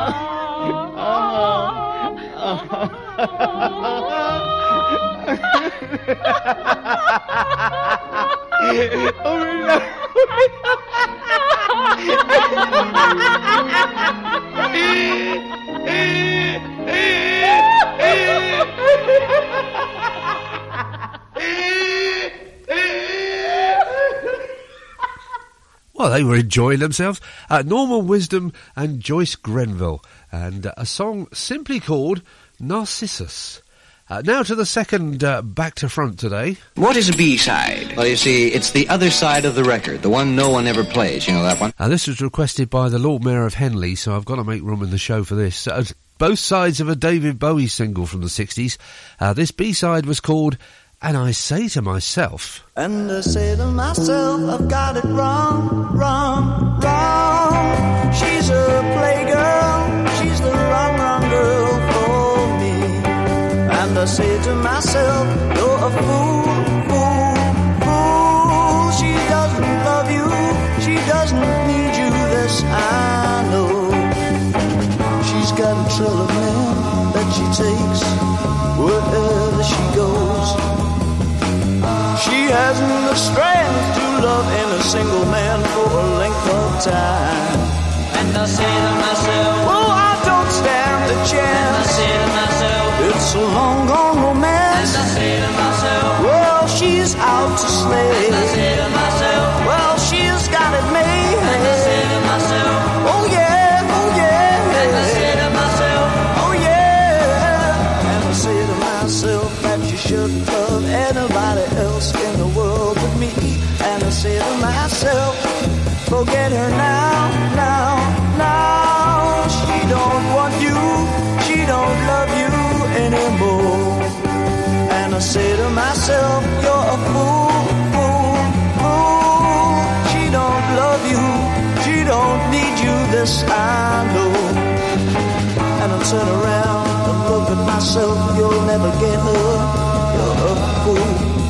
Well, they were enjoying themselves. Norman Wisdom and Joyce Grenville, and a song simply called Narcissus. Now to the second back to front today. What is a B-side? Well, you see, it's the other side of the record, the one no one ever plays. You know that one? This was requested by the Lord Mayor of Henley, so I've got to make room in the show for this. Both sides of a David Bowie single from the 60s. This B-side was called And I Say to Myself. And I say to myself, I've got it wrong, wrong, wrong. She's a playgirl, she's the wrong, wrong girl for me. And I say to myself, you're a fool, fool, fool. She doesn't love you, she doesn't need you, this I know. She's got a trail of men that she takes wherever she goes. She hasn't the strength to love any single man for a length of time. And I say to myself, oh, I don't stand a chance. And I say to myself, it's a long gone romance. And I say to myself, well, she's out to slay. And I say to myself, well, she's got it made. And I say to myself, oh yeah, oh yeah. And I say to myself, oh yeah. And I say to myself that you shouldn't love anybody else in the forget her now, now, now. She don't want you, she don't love you anymore. And I say to myself, you're a fool, fool, fool. She don't love you, she don't need you, this I know. And I turn around and look at myself, you'll never get her, you're a fool.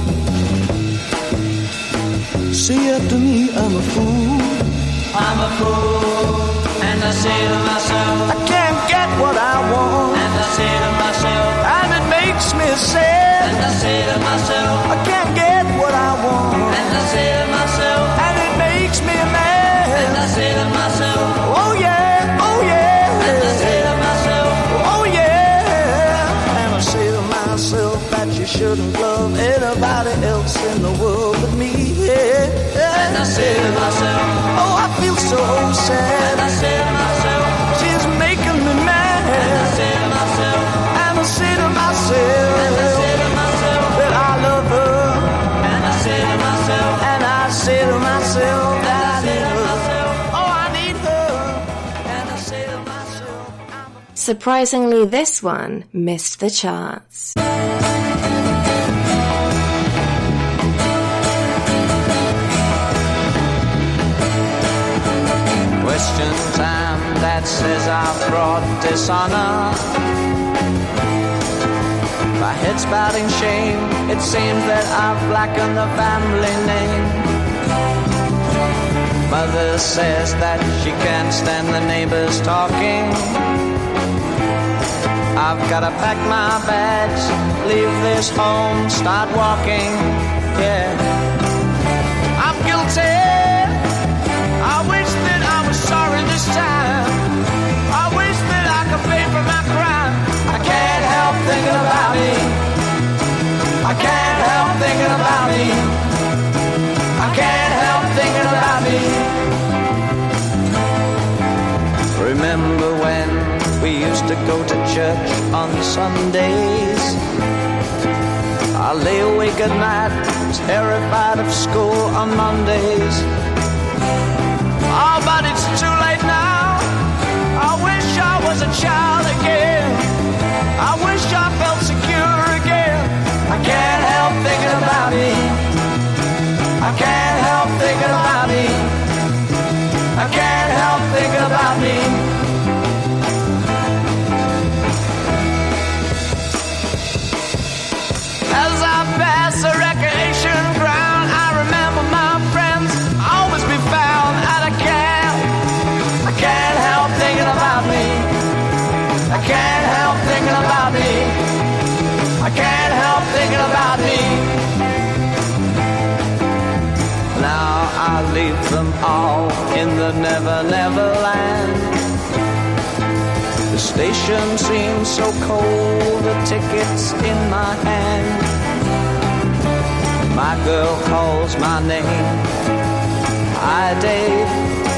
See, after me, I'm a fool. I'm a fool. And I say to myself, I can't get what I want. And I say to myself, and it makes me sad. And I say to myself, I can't get what I want. And I say to myself, and it makes me mad. And I say to myself, oh yeah, oh yeah. And I say to myself, oh yeah. And I say to myself that you shouldn't love anybody else in the world but me. Yeah. And I say to myself, oh, I feel so sad. And I say to myself, she's making me mad. And I say to myself, and I say to myself, and I say to myself that I love her. And I say to myself, and I say to myself that I need her. Oh, I need her. And I say to myself, Surprisingly, this one missed the charts. Question time that says I've brought dishonor. My head's bowed in shame. It seems that I've blackened the family name. Mother says that she can't stand the neighbors talking. I've gotta pack my bags, leave this home, start walking. Yeah, I'm guilty. I wish that I was sorry this time. I wish that I could pay for my crime. I can't help thinking about me. I can't help thinking about me. I can't help thinking about me. Remember when we used to go to church on Sundays? I lay awake at night, terrified of school on Mondays. Oh, but it's too late now. I wish I was a child again. I wish I felt secure again. I can't help thinking about me. I can't help thinking about me. I can't help thinking about me. As I pass the recreation ground, I remember my friends always be found at a camp. I can't help thinking about me. I can't help thinking about me. I can't help thinking about me. Now I leave them all in the Never Never Land. The station seems so cold, the ticket's in my hand. My girl calls my name. Hi, Dave.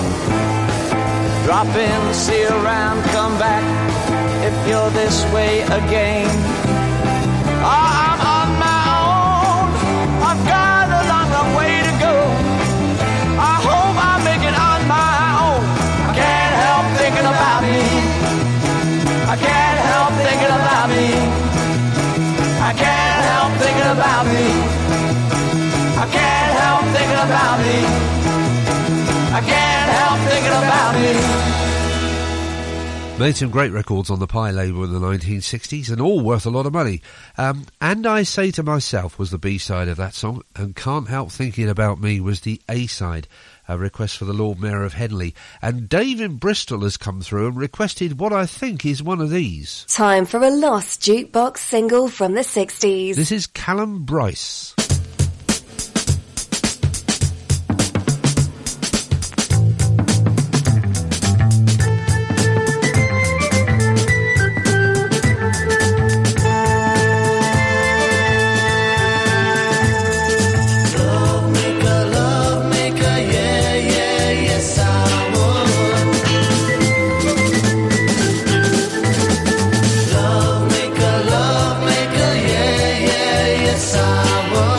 Drop in, see you around, come back if you're this way again. Oh, I'm on my own. I've got a long, long way to go. I hope I make it on my own. I can't help thinking about me. I can't help thinking about me. I can't help thinking about me. I can't help thinking about me. I can't help thinking about me. Made some great records on the Pie label in the 1960s and all worth a lot of money. And I Say to Myself was the B-side of that song, and Can't Help Thinking About Me was the A-side. A request for the Lord Mayor of Henley. And Dave in Bristol has come through and requested what I think is one of these. Time for a lost jukebox single from the 60s. This is Callum Bryce. Love maker, yeah, yeah, yes I would.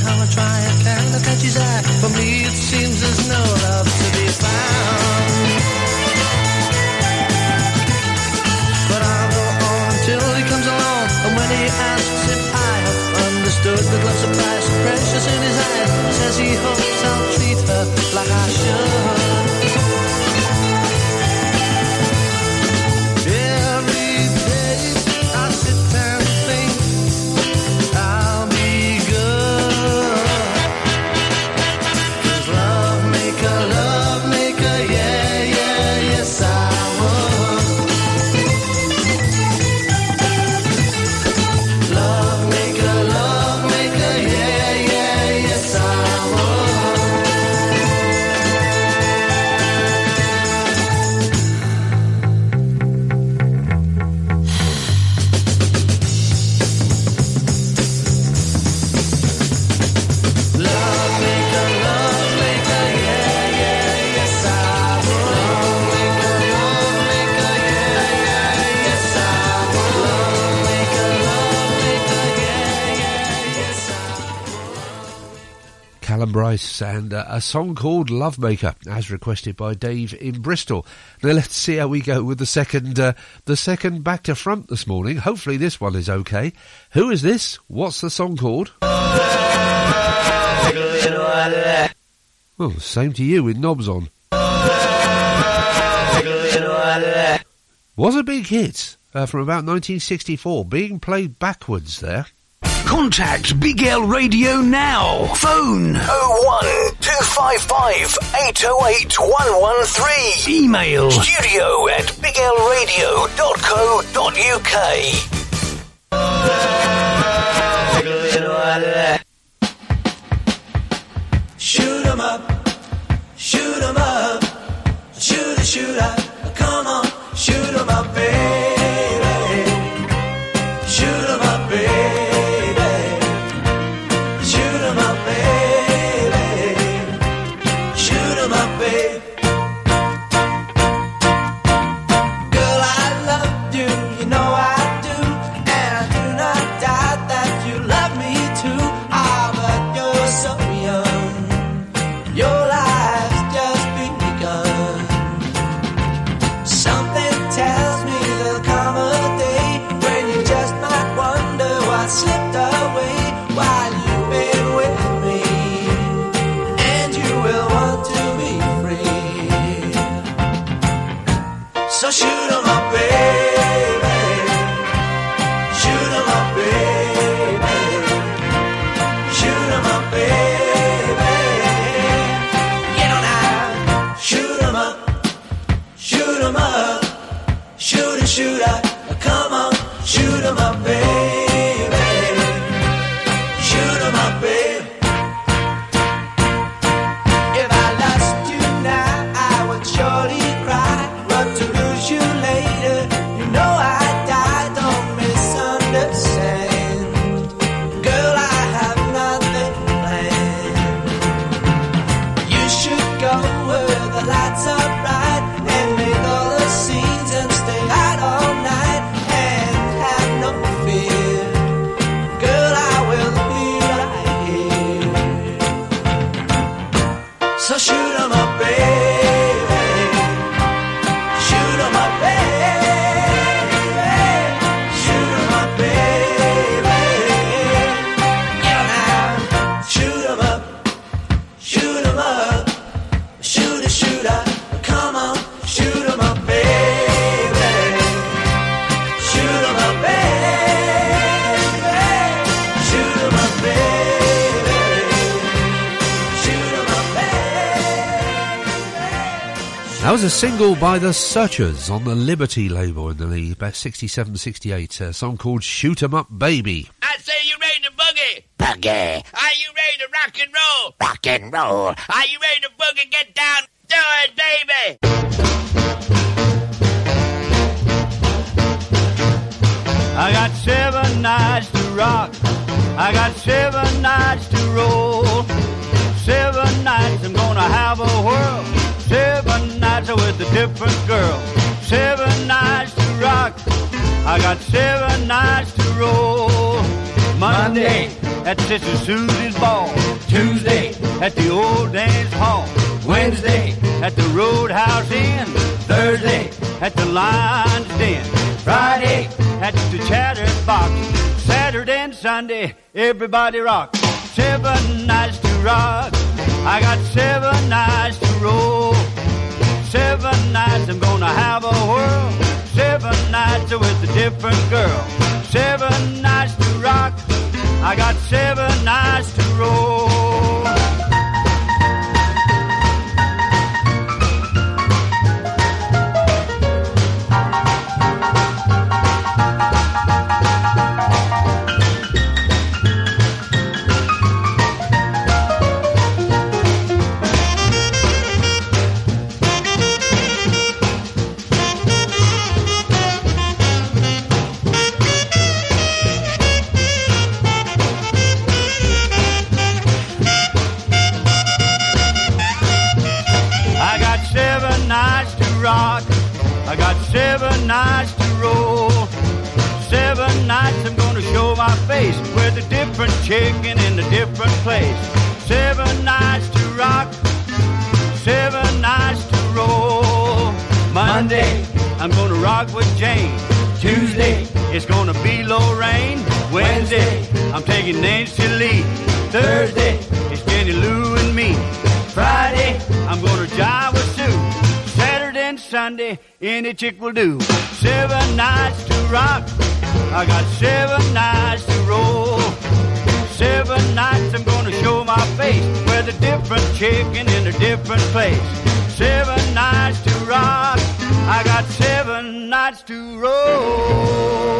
how I try, I can't catch his eye. For me it seems there's no love to be found. But I'll go on until he comes along, and when he asks if I have understood that love's a price precious in his eyes, says he hopes I'll treat her like I should. Every day I sit and think I'll be good. 'Cause love maker, yeah, yeah, yes I would. Love maker, yeah, yeah, yes I Callum Bryce and a song called Love Maker, as requested by Dave in Bristol. Now let's see how we go with the second back to front this morning. Hopefully this one is okay. Who is this? What's the song called? Well, same to you with knobs on. Was a big hit from about 1964, being played backwards there. Contact Big L Radio now. Phone 01255 808 113. Email studio@biglradio.co.uk. Shoot 'em up, shoot 'em up, shoot up, come on, shoot 'em up, baby. Shoot 'em up, baby. Shoot 'em up, baby. Shoot 'em up, baby. Girl, I love you, you know I do, and I do not doubt that you love me too. Ah, but you're so young, your life's just begun. Something tells me there'll come a day when you just might wonder what slipped away while you've been with me, and you will want to be free. So shoot 'em up, baby. Shoot 'em up, baby. Shoot 'em up, baby. Get on out. Shoot 'em up. Shoot 'em up. Shoot up. Come on. Shoot 'em up, baby. Shoot 'em up, baby. If I lost you now, I would surely cry. But to lose you later, you know I die. Don't misunderstand. Girl, I have nothing planned. You should go where the lights are bright and make all the scenes and stay out all night and have no fear. Girl, I will be right here. So shoot 'em up, baby. Shoot 'em up, baby. Shoot 'em up, baby. Yeah, now. Shoot 'em up. Shoot 'em up. Shoot up. Come on. Shoot 'em up, baby. Shoot 'em up, baby. Shoot 'em up, baby. Shoot 'em up, baby. That was a single by the Searchers on the Liberty label in the about 67-68, a song called Shoot 'em Up Baby. I say you ready to boogie? Boogie. Are you ready to rock and roll? Rock and roll. Are you ready to boogie? Get down. Do it, baby. I got 7 nights to rock. I got 7 nights to roll. 7 nights I'm gonna have a whirl. 7 nights with a different girl. 7 nights to rock. I got 7 nights to roll. Monday, at Sister Susie's ball. Tuesday at the old dance hall. Wednesday at the Roadhouse Inn. Thursday at the Lion's Den. Friday at the Chatterbox. Saturday and Sunday, everybody rock. 7 nights to rock. I got 7 nights to roll. 7 nights I'm gonna have a whirl. 7 nights with a different girl. 7 nights to rock. I got 7 nights to roll. Rock. I got 7 nights to roll. 7 nights I'm gonna show my face with a different chicken in a different place. 7 nights to rock. 7 nights to roll. Monday I'm gonna rock with Jane. Tuesday it's gonna be Lorraine. Wednesday I'm taking Nancy Lee. Thursday it's Jenny Lou and me. Friday I'm gonna jive with Sue. Saturday and Sunday, any chick will do. 7 nights to rock. I got 7 nights to roll. 7 nights I'm gonna show my face with a different chicken in a different place. 7 nights to rock. I got 7 nights to roll.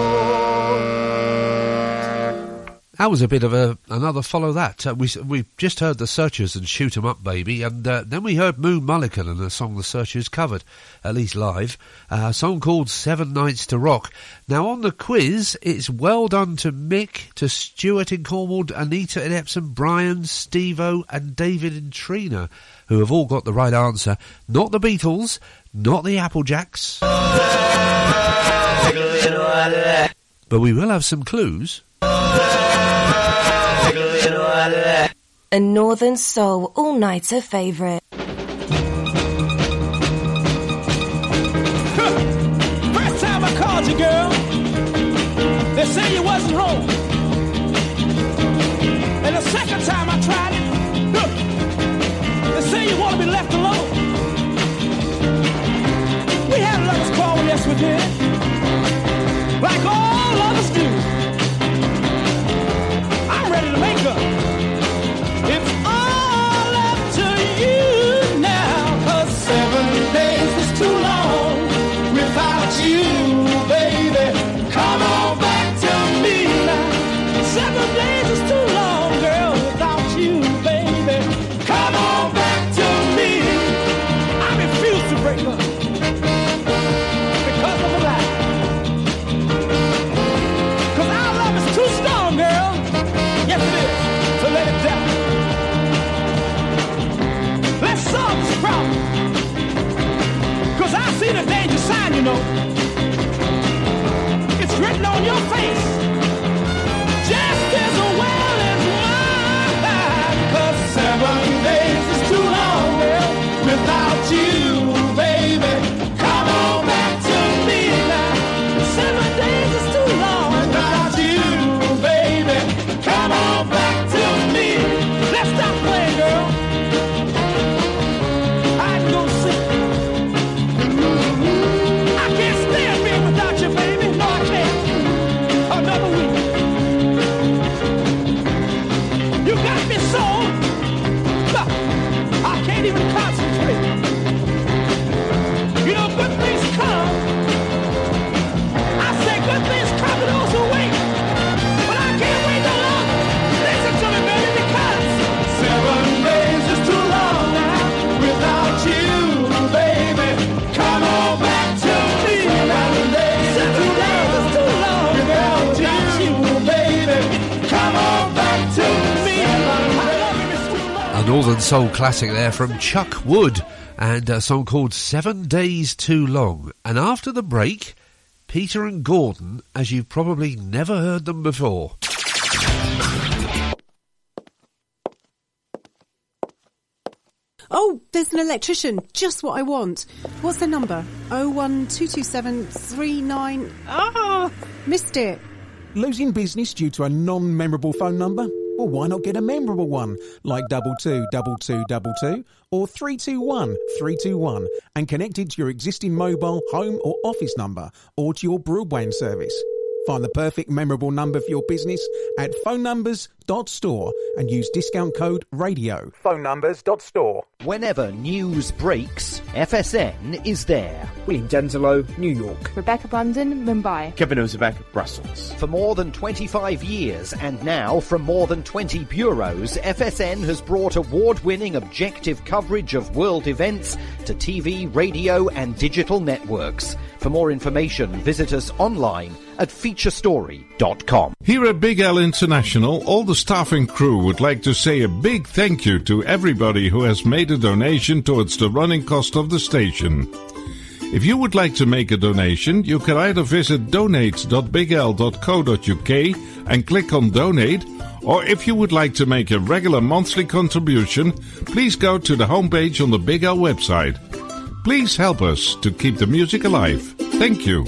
That was a bit of another follow that. We just heard the Searchers and Shoot 'Em Up Baby, and then we heard Moon Mullican and a song the Searchers covered, at least live, a song called 7 Nights to Rock. Now on the quiz, it's well done to Mick, to Stuart in Cornwall, Anita in Epsom, Brian, Steve-O and David in Trina, who have all got the right answer. Not the Beatles, not the Applejacks. But we will have some clues. A Northern Soul all-nighter favourite. First time I called you, girl, they say you wasn't home. And the second time I tried it, they say you want to be left alone. We had a lover's quarrel, yes we did, like all lovers do. I'm ready to make up. It's all up to you now, 'cause 7 days is too long without you, baby. Come on back to me now. 7 days is too long, girl, without you, baby. Come on back to me. I refuse to break up because of a lie. 'Cause our love is too strong, girl. Yes, it is, to let it down. Let's solve this problem, 'cause I see the danger sign, you know. It's written on your face, just as well as mine. 'Cause 7 days is too long, girl, without you, baby. Come on back to me now. 7 days is too long without you, baby. Come on back to me. Let's stop playing, girl. I go sick. I can't stand being without you, baby. No, I can't. Another week. You got me so. Look, I can't even concentrate. You know, good things come. I say good things come to those who wait. But I can't wait no longer. Listen to me, baby, because 7 days is too long now without you, baby. Come on back to me. 7 days is too long without you, baby. Come on back to me. A Northern Soul classic there from Chuck Wood, and a song called 7 Days Too Long. And after the break, Peter and Gordon, as you've probably never heard them before. Oh, there's an electrician. Just what I want. What's the number? 0122739... Ah, missed it. Losing business due to a non-memorable phone number? Well, why not get a memorable one, like 222222 or 321321, and connected to your existing mobile, home or office number, or to your broadband service. Find the perfect memorable number for your business at phonenumbers.store and use discount code RADIO. Phonenumbers.store. Whenever news breaks, FSN is there. William Denzelo, New York. Rebecca Brandon, Mumbai. Kevin Ozebek, Brussels. For more than 25 years, and now from more than 20 bureaus, FSN has brought award-winning objective coverage of world events to TV, radio and digital networks. For more information, visit us online at featurestory.com. Here at Big L International, all the staff and crew would like to say a big thank you to everybody who has made a donation towards the running cost of the station. If you would like to make a donation, you can either visit donate.bigl.co.uk and click on donate, or if you would like to make a regular monthly contribution, please go to the homepage on the Big L website. Please help us to keep the music alive. Thank you.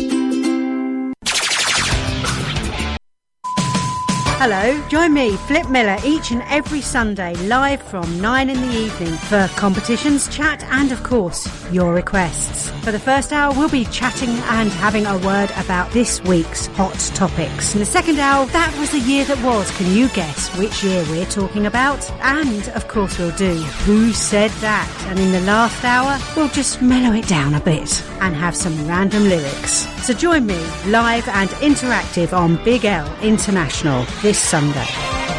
Hello, join me, Flip Miller, each and every Sunday, live from 9 in the evening for competitions, chat and, of course, your requests. For the first hour, we'll be chatting and having a word about this week's hot topics. In the second hour, that was the year that was. Can you guess which year we're talking about? And, of course, we'll do Who Said That? And in the last hour, we'll just mellow it down a bit and have some random lyrics. So join me, live and interactive on Big L International this Sunday. A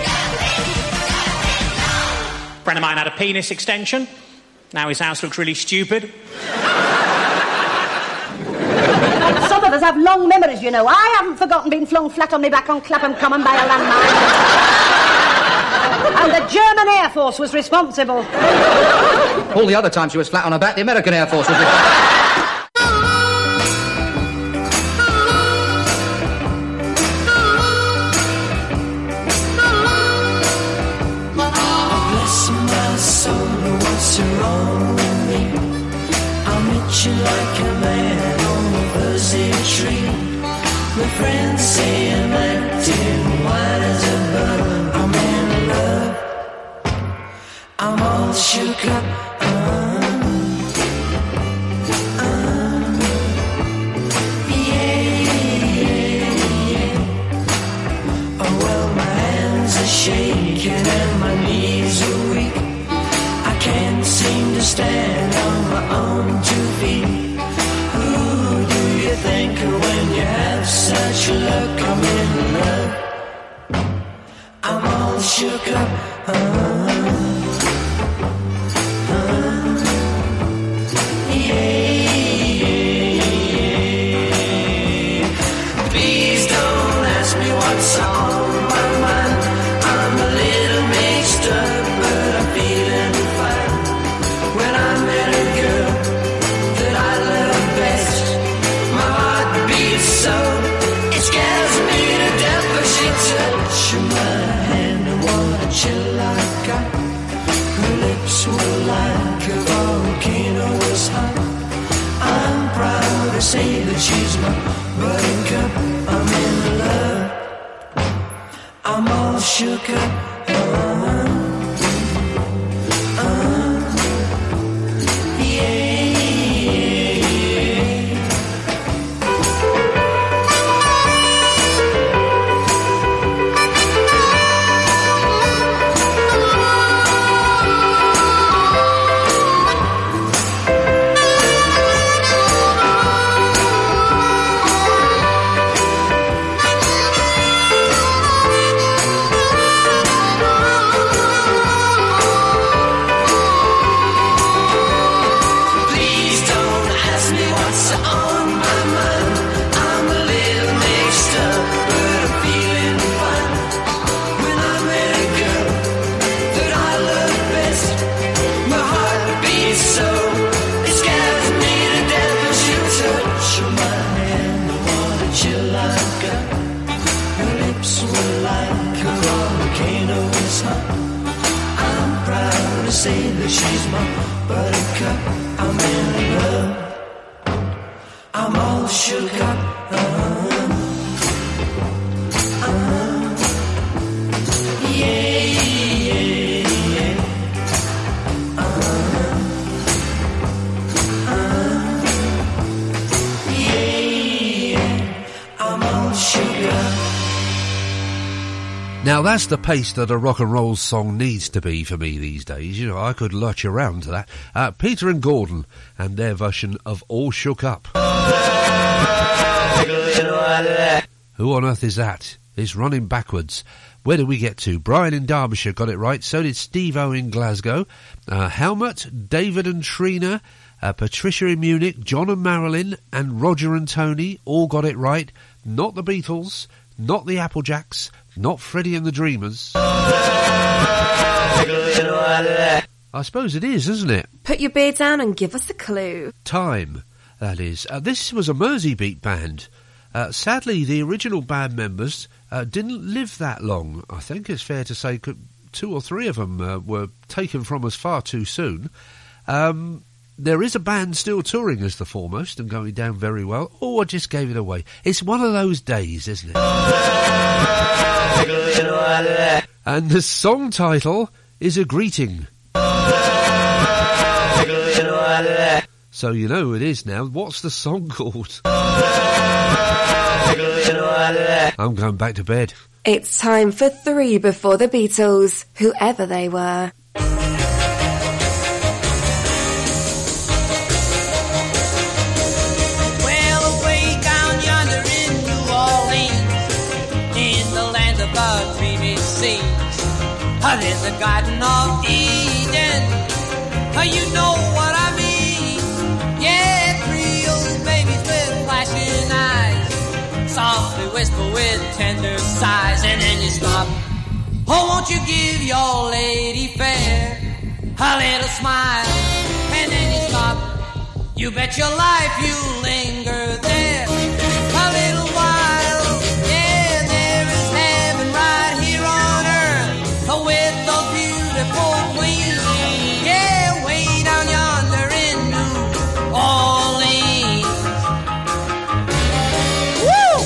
friend of mine had a penis extension. Now his house looks really stupid. Some of us have long memories, you know. I haven't forgotten being flung flat on my back on Clapham Common by a landmine. And the German Air Force was responsible. All the other times she was flat on her back, the American Air Force was responsible. You like a man on a fuzzy tree. My friends say I'm acting white as a bug. I'm in love. I'm all shook up. Yeah. Oh well, my hands are shaking and my knees are weak. I can't seem to stand on my own 2 feet. Who do you think when you have such luck? I'm in love. I'm all shook up. Yeah. Please don't ask me what's on my mind. I'm a little mixed up, but I'm feeling fine. When I met a girl that I love best, my heart beats so it scares me to death. But she touched my hand and what a chill I got. Her lips were like a volcano was hot. I'm proud to say that she's my buttercup. I'm in love. I'm all shook up. say that she's my buttercup. I'm in love. I'm all shook up. Yeah, yeah, yeah. Yeah, yeah. I'm all shook up. Now that's the pace that a rock and roll song needs to be for me these days. You know, I could lurch around to that. Peter and Gordon and their version of All Shook Up. Who on earth is that? It's running backwards. Where did we get to? Brian in Derbyshire got it right. So did Steve-O in Glasgow. Helmut, David and Trina, Patricia in Munich, John and Marilyn, and Roger and Tony all got it right. Not the Beatles, not the Applejacks, not Freddie and the Dreamers. I suppose it is, isn't it? Put your beer down and give us a clue. Time, that is. This was a Merseybeat band. Sadly, the original band members didn't live that long. I think it's fair to say 2 or 3 of them were taken from us far too soon. There is a band still touring as the Foremost and going down very well. Oh, I just gave it away. It's one of those days, isn't it? And the song title is A Greeting. So you know who it is now. What's the song called? I'm going back to bed. It's time for 3 before the Beatles, whoever they were. Well, away down yonder in New Orleans, in the land of our dreamy scenes, there's a Garden of Eden. You know what I mean? Yeah, 3 old babies with flashing eyes, softly whisper with tender sighs, and then you stop. Oh, won't you give your lady fair a little smile? And then you stop. You bet your life you'll linger there a little while. Yeah, there is heaven right here on earth with those beautiful queens. Yeah, way down yonder in New Orleans. Woo!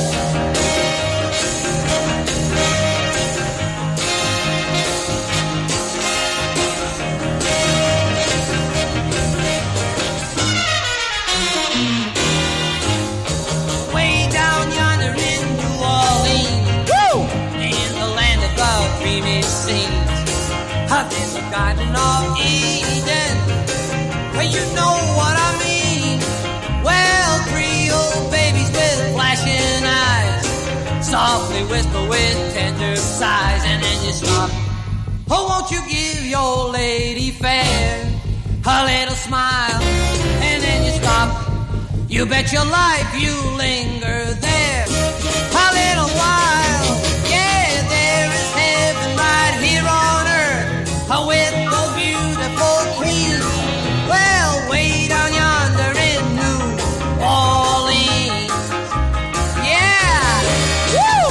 Way down yonder in New Orleans. Woo! In the land of the dreamy scenes. There's a Garden of Eden. Well, you know what I mean. Well, 3 old babies with flashing eyes, softly whisper with tender sighs, and then you stop. Oh, won't you give your lady fair a little smile? And then you stop. You bet your life you linger there a little while. Yeah, there is heaven right here on earth with those beautiful queens. Well, way down yonder in New Orleans. Yeah! Woo!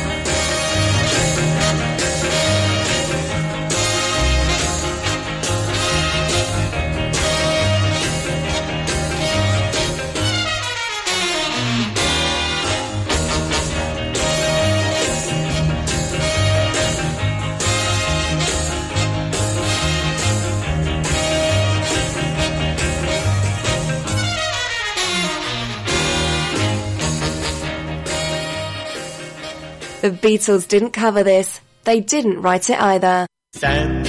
The Beatles didn't cover this. They didn't write it either. Sandy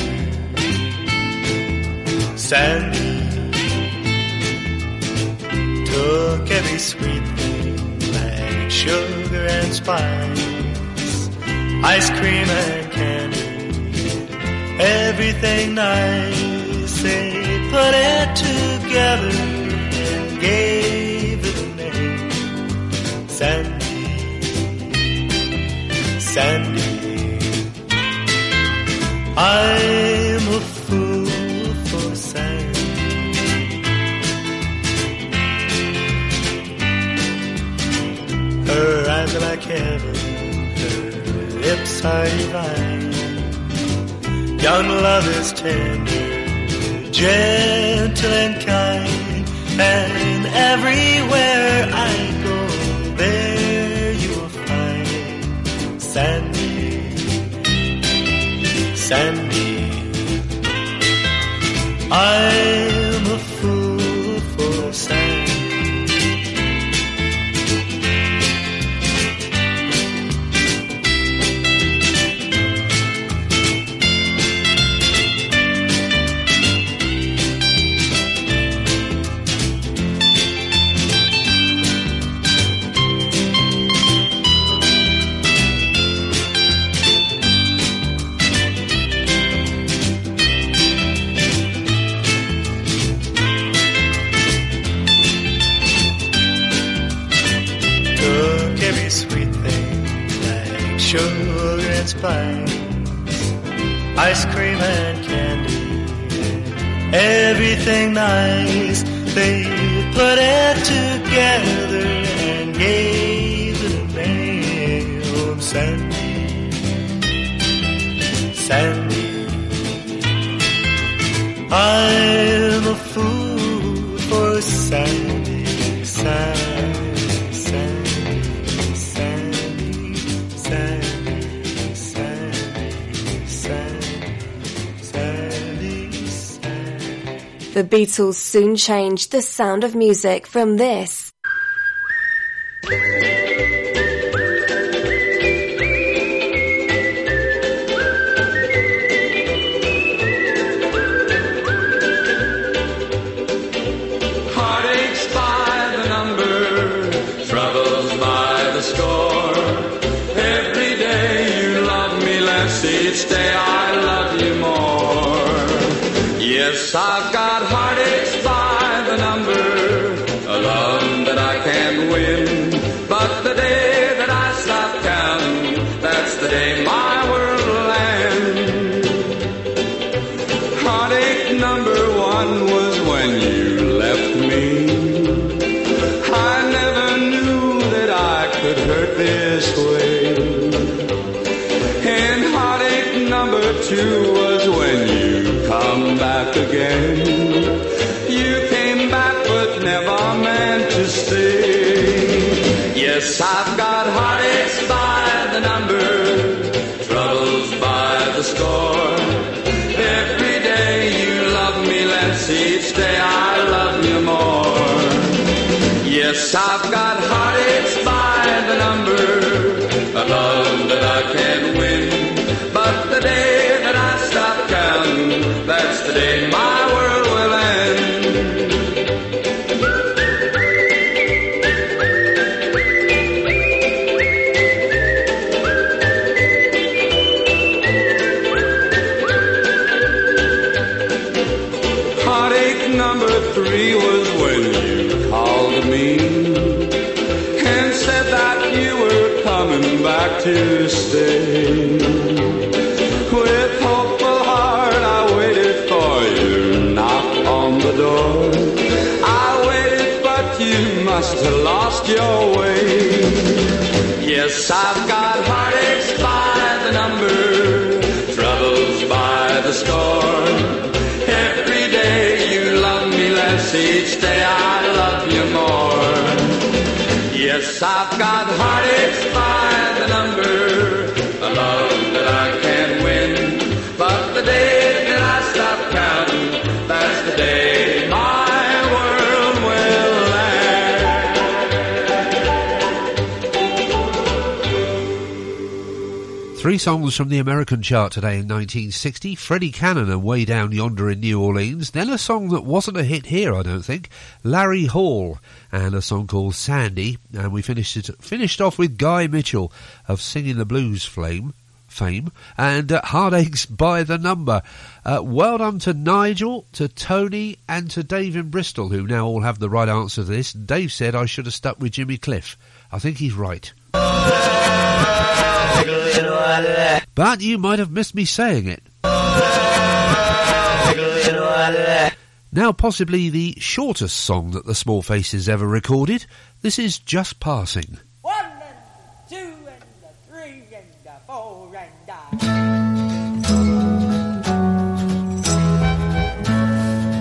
took every sweet thing like sugar and spice, ice cream and candy, everything nice. They put it together and gave it a name. Sandy. I'm a fool for Sandy. Her eyes are like heaven, her lips are divine. Young love is tender, gentle and kind, and everywhere I go, there you'll find Sandy, Sandy. I'm a fool for Sandy. Sugar and spice, ice cream and candy, everything nice. They put it together and gave it a name, Sandy, Sandy. I'm a fool for Sandy, Sandy, Sandy, Sandy, Sandy. The Beatles soon changed the sound of music from this. Heartaches by the number, troubles by the score. Every day you love me less, each day I love you more. Yes, I've got heartaches by the number, a love that I can't win. But the day that I stop counting, that's the day my world will end. Heartache number one was when you left me. I never knew that I could hurt this way. And heartache number two was when you come back again. You came back but never meant to stay. Yes, I've got heartaches by the number, troubles by the score. Every day you love me less, each day I love you more. Yes, I've got heartaches by the number, a love that I can't win. But the day that I stop counting, that's the day my world will end. Heartache number three was when you called me and said that you were coming back to stay. With hopeful heart I waited for you, knock on the door. I waited but you must have lost your way. Yes, I've got heartaches by the number, troubles by the score. Every day you love me less, each day I love you more. Yes, I've got heartaches by the number, a love that I can't win. But the day that I stop counting, that's the day my world will end. Three songs from the American chart today in 1960. Freddie Cannon and Way Down Yonder in New Orleans. Then a song that wasn't a hit here, I don't think. Larry Hall and a song called Sandy. And we finished off with Guy Mitchell of Singing the Blues fame, and Heartaches by the Number. Well done to Nigel, to Tony and to Dave in Bristol, who now all have the right answer to this. Dave said I should have stuck with Jimmy Cliff. I think he's right. But you might have missed me saying it. Now possibly the shortest song that the Small Faces ever recorded. This is Just Passing. 1 and 2 and 3 and 4 and 5. 1,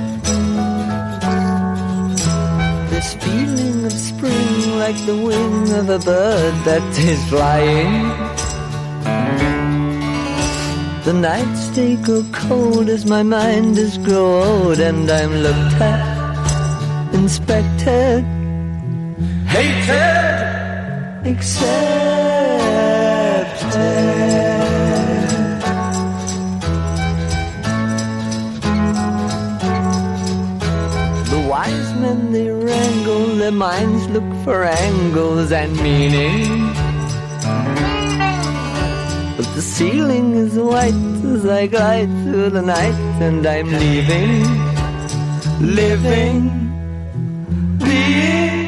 like the wing of a bird that is flying. The nights they grow cold as my mind does grow old, and I'm looked at, inspected, hated, accepted. The wise men, they wrangle, their minds look for angles and meaning. But the ceiling is white as I glide through the night, and I'm leaving, living, being.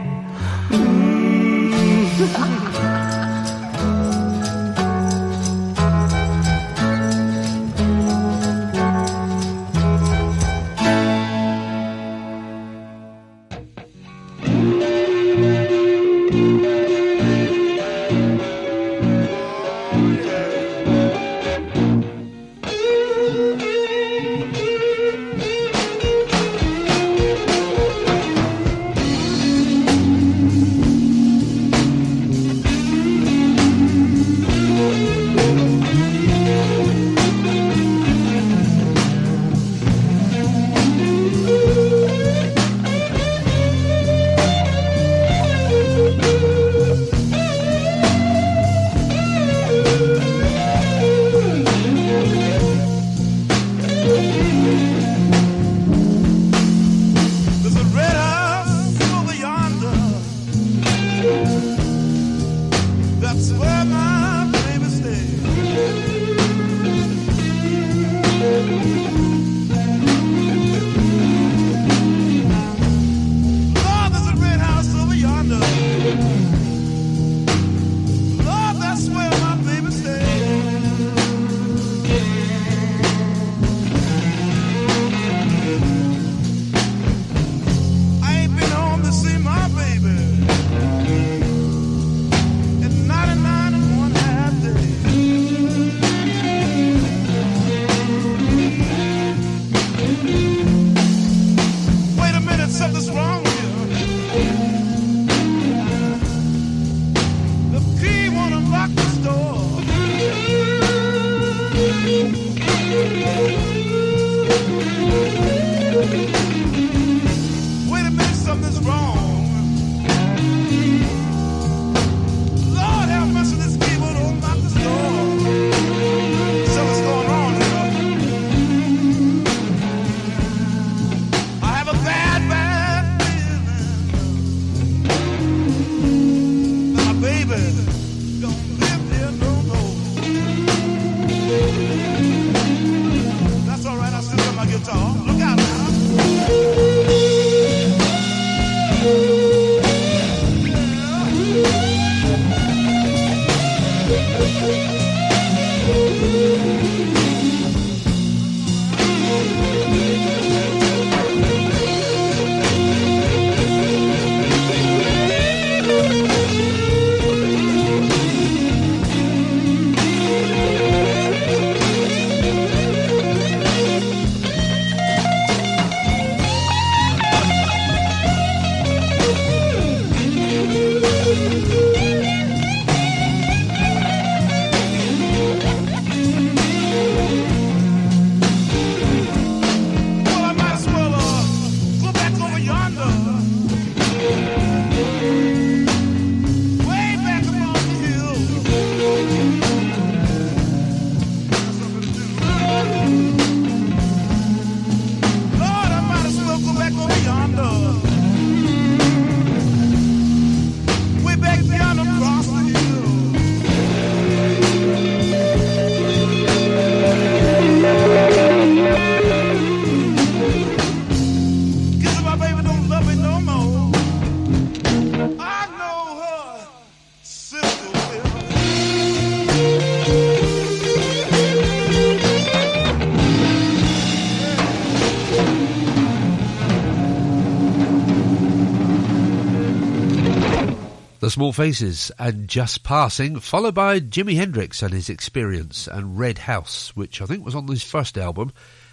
Small Faces and Just Passing, followed by Jimi Hendrix and his Experience and Red House, which I think was on his first album,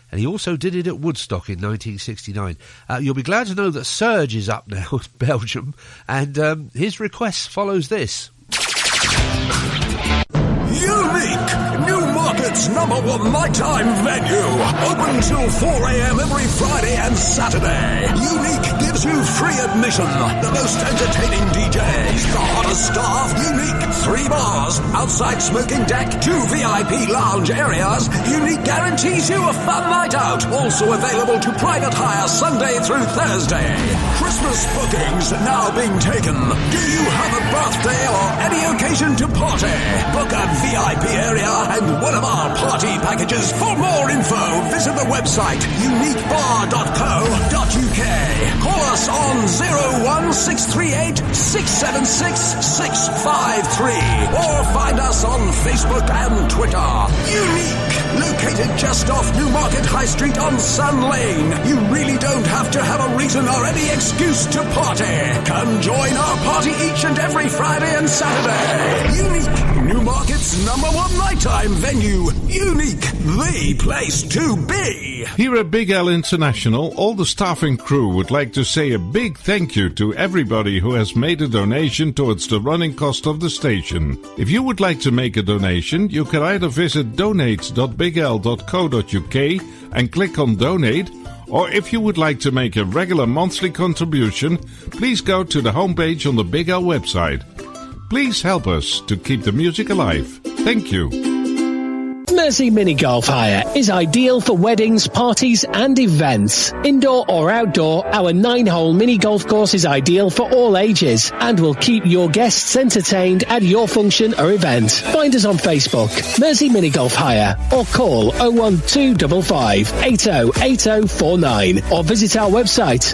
and he also did it at Woodstock in 1969. You'll be glad to know that Serge is up now at Belgium, and his request follows this. Unique! Newmarket's #1 nighttime venue. Open till 4 a.m. every Friday and Saturday. Unique gives you free admission. The most entertaining DJs, the hottest staff. Unique 3 bars, outside smoking deck, 2 VIP lounge areas. Unique guarantees you a fun night out. Also available to private hire Sunday through Thursday. Christmas bookings now being taken. Do you have a birthday or any occasion to party? Book a VIP area and one of our party packages. For more info, visit the website uniquebar.co.uk. Call us on 01638 676 653 or find us on Facebook and Twitter. Unique, located just off Newmarket High Street on Sun Lane. You really don't have to have a reason or any excuse to party. Come join our party each and every Friday and Saturday. Unique, Newmarket's #1 nighttime venue. Unique, the place to be. Here at Big L International, all the staff and crew would like to say a big thank you to everybody who has made a donation towards the running cost of the station. If you would like to make a donation, you can either visit donate.bigl.co.uk and click on donate, or if you would like to make a regular monthly contribution, please go to the homepage on the Big L website. Please help us to keep the music alive. Thank you. Mersey Mini Golf Hire is ideal for weddings, parties and events. Indoor or outdoor, our 9-hole mini golf course is ideal for all ages and will keep your guests entertained at your function or event. Find us on Facebook, Mersey Mini Golf Hire, or call 01255 808049 or visit our website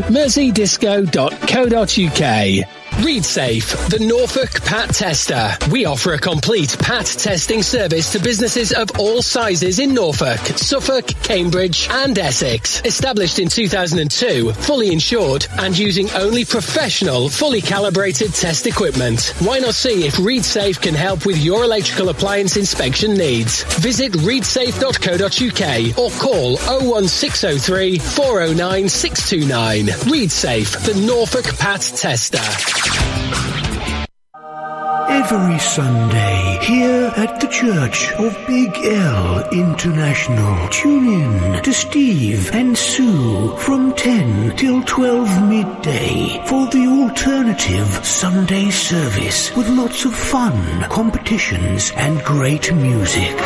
merseydisco.co.uk. ReadSafe, the Norfolk Pat Tester. We offer a complete Pat testing service to businesses of all sizes in Norfolk, Suffolk, Cambridge and Essex. Established in 2002, fully insured and using only professional, fully calibrated test equipment. Why not see if ReadSafe can help with your electrical appliance inspection needs? Visit readsafe.co.uk or call 01603 409 629. ReadSafe, the Norfolk Pat Tester. Every Sunday, here at the Church of Big L International, tune in to Steve and Sue from 10 till 12 midday for the alternative Sunday service with lots of fun, competitions and great music.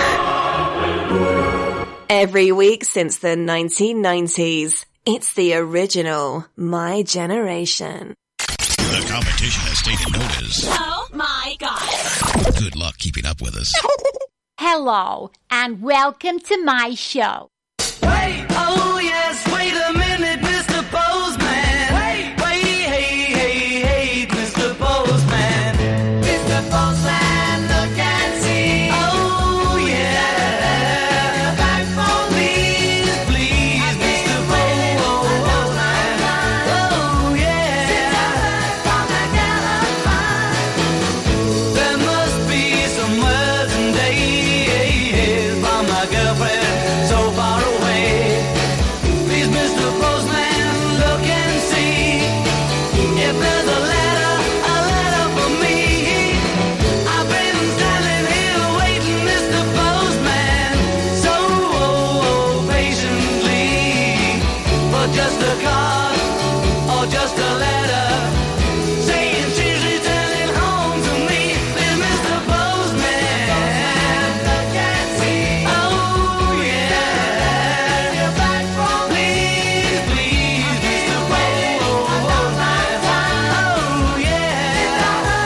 Every week since the 1990s, it's the original My Generation. The competition has taken notice. Oh my God. Good luck keeping up with us. Hello, and welcome to my show. Wait, oh yes, wait a minute, Mr. Postman. Wait, hey, Mr. Postman. Mr. Postman, look and see. Oh yeah. Back for me, please, Mr. Postman. Oh yeah. There must be some working days for my girlfriend so far away. Please, Mr. Postman, look and see if there's a letter for me. I've been standing here waiting, Mr. Postman, so patiently for just a card or just a letter saying she's returning home to me. Please, Mr. Postman, look and see. Oh yeah, you're back for please, Mr. Postman. Oh yeah,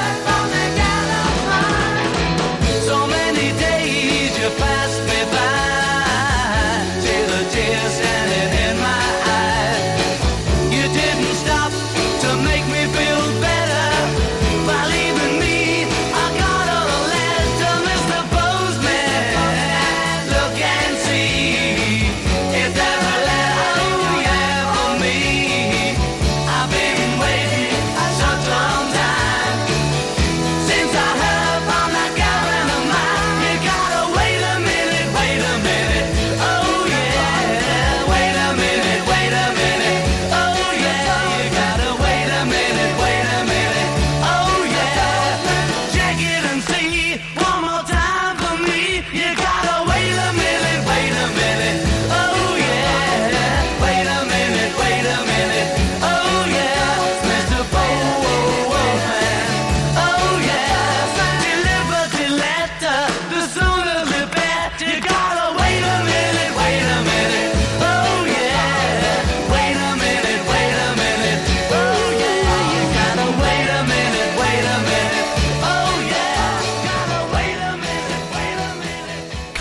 so many days you passed me by, see the tears standing in my eyes.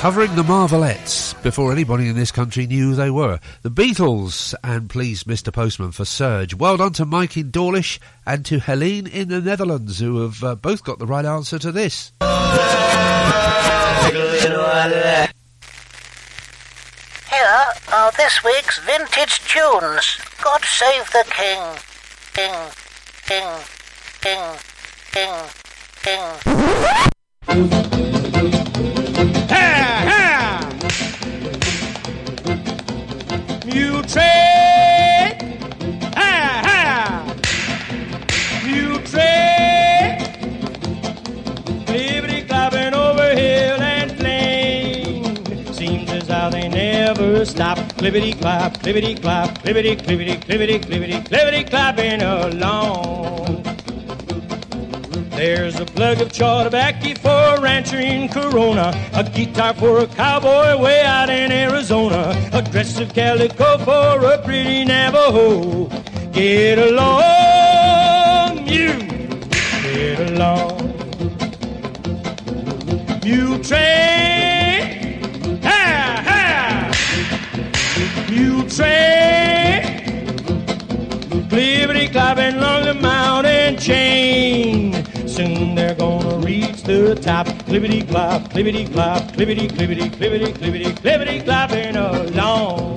covering the Marvelettes before anybody in this country knew who they were. The Beatles, and Please Mr. Postman for Serge. Well done to Mike in Dawlish and to Helene in the Netherlands, who have both got the right answer to this. Here are this week's vintage tunes. God save the King. King, King, King, King, King. You trade, you trade, clippity clopping over hill and plain. Seems as how they never stop. Clippity clop, clippity clop, clippity, clippity, clippity, clippity, clippity clopping along. There's a plug of chaw tobacco for a rancher in Corona, a guitar for a cowboy way out in Arizona, a dress of calico for a pretty Navajo. Get along, you, get along. You train, ha, ha, you train, clippity clopping along the mountain chain. Soon they're gonna reach the top. Clippity clop, clippity clop, clippity, clippity, clippity, clippity, clippity clopping along.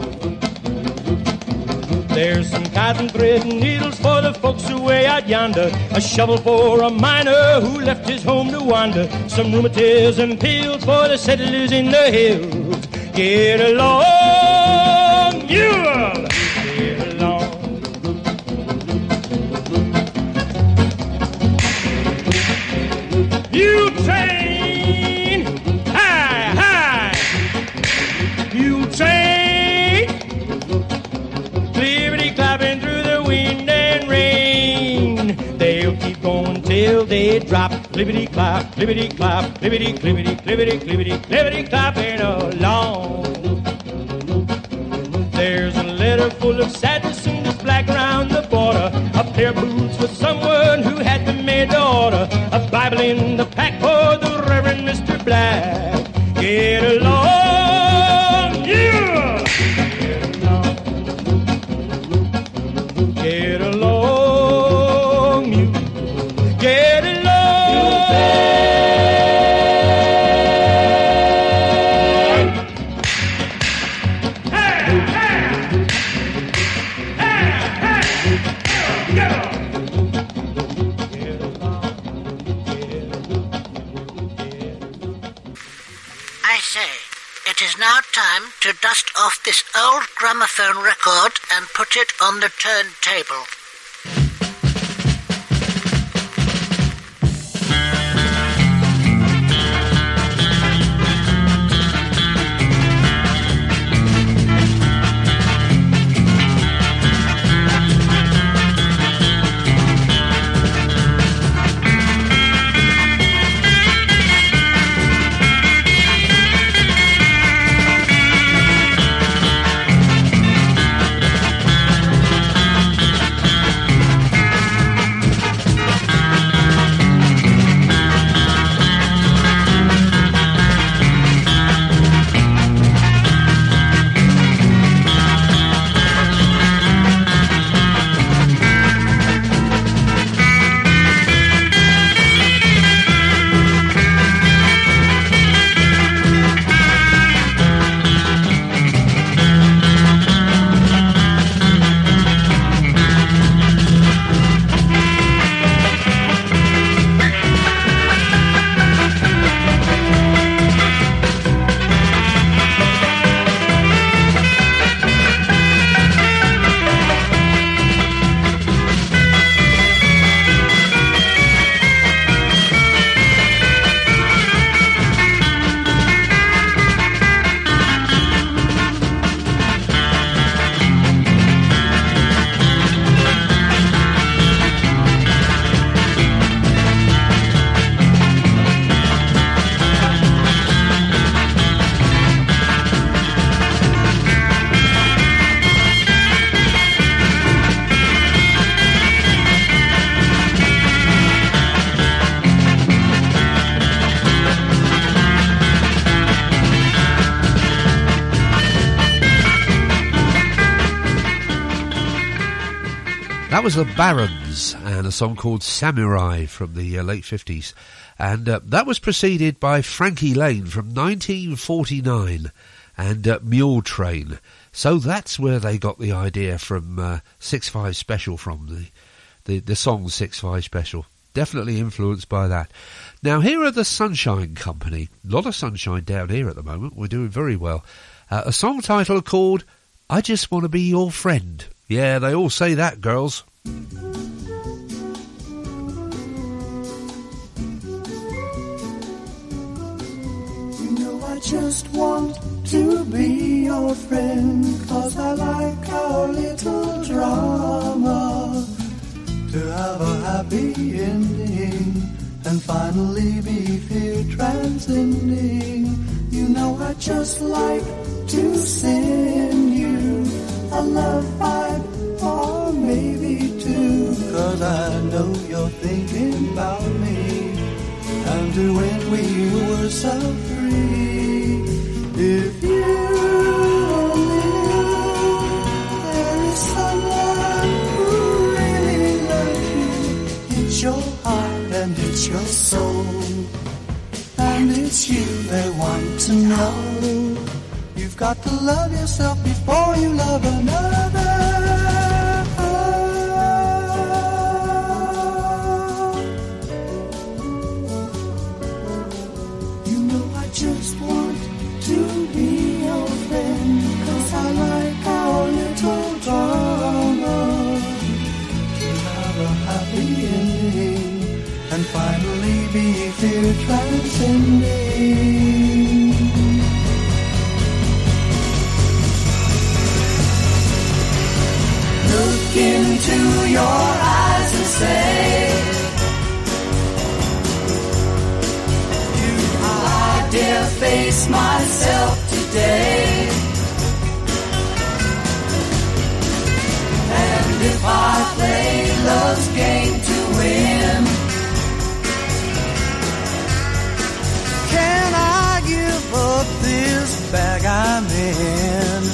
There's some cotton thread and needles for the folks who way out yonder, a shovel for a miner who left his home to wander, some rheumatism pills for the settlers in the hills. Get along, you get along. You train, high, high. You train, clippity clopping through the wind and rain. They'll keep going till they drop. Clippity clop, clippity clop, clippity, clippity, clippity, clippity, clippity clopping along. There's a letter full of sadness and it's black around the border. A pair of boots for someone who had been made to order. A Bible in the pack for the Reverend Mr. Black. Get along, yeah! Get along, you. Get along. I say, it is now time to dust off this old gramophone record and put it on the turntable. That was the Barons and a song called Samurai from the late 50s. And that was preceded by Frankie Lane from 1949 and Mule Train. So that's where they got the idea from 6-5 Special from, the song 6-5 Special. Definitely influenced by that. Now here are the Sunshine Company. A lot of sunshine down here at the moment. We're doing very well. A song title called I Just Want to Be Your Friend. Yeah, they all say that, girls. I just want to be your friend, 'cause I like our little drama, to have a happy ending and finally be fear transcending. You know I just like to send you a love vibe or maybe two, 'cause I know you're thinking about me and to when we were so free. If you only knew there is someone who really loves you, it's your heart and it's your soul, and it's you they want to know. You've got to love yourself before you love another. You know I just want to be your friend, 'cause I like our little drama, to have a happy ending and finally be fear transcending. Look into your eyes and say, I dare face myself today. And if I play love's game to win, can I give up this bag I'm in?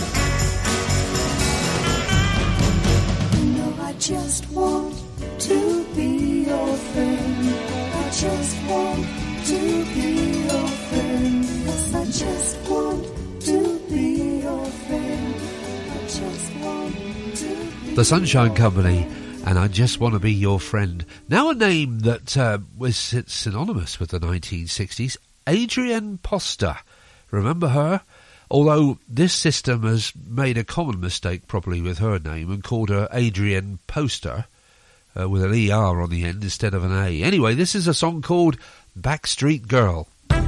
You know I just want to be your friend. I just want to be your friend. Yes, I just want to be your friend. I just want to be The Sunshine Company, and I Just Want to Be Your Friend. Now a name that was synonymous with the 1960s, Adrienne Poster. Remember her? Although this system has made a common mistake probably with her name and called her Adrienne Poster with an ER on the end instead of an A. Anyway, this is a song called Backstreet Girl.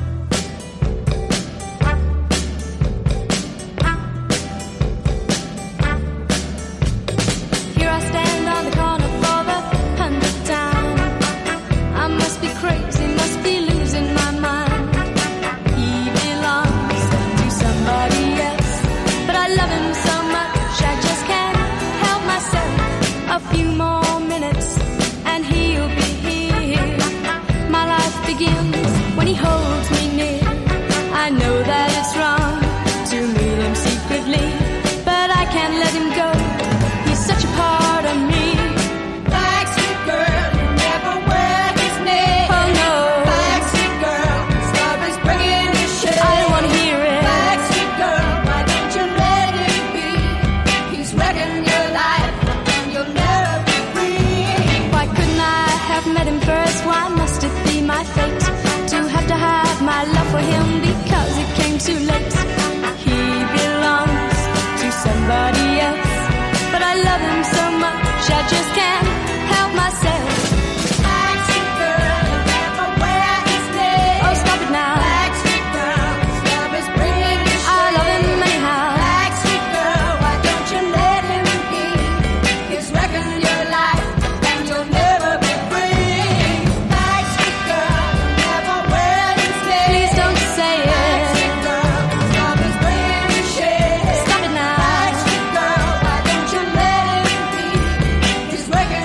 Here I stand on the corner for the 100th time. I must be crazy, must be losing my mind. He belongs to somebody else, but I love him so much I just can't help myself. A few more minutes and he'll be here. My life begins when he holds me near. I know that it's wrong to meet him secretly, but I can't let him go. He's such a part of me. Backstreet girl, you never wear his name. Oh no. Backstreet girl, stop his bringing your shame. I don't want to hear it. Backstreet girl, why don't you let him be? He's wrecking your life and you'll never be free. Why couldn't I have met him first? Why must it be my fate to have my love for him because it came too late? He belongs to somebody else, but I love him so much I just can't help myself. Backstreet girl, you never wear his name. Oh, stop it now. Backstreet girl, stop his bringing you shame. I love him anyhow. Backstreet girl, why don't you let him be? He's wrecking your life and you'll never be free. Backstreet girl, you never wear his name. Please don't say it. Backstreet girl, stop his bringing you shame. Stop it now. Backstreet girl, why don't you let him be? He's wrecking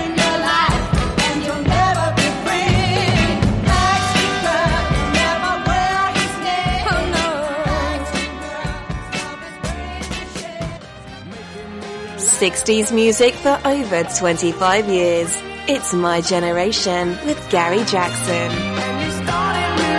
60s music for over 25 years. It's My Generation with Gary Jackson.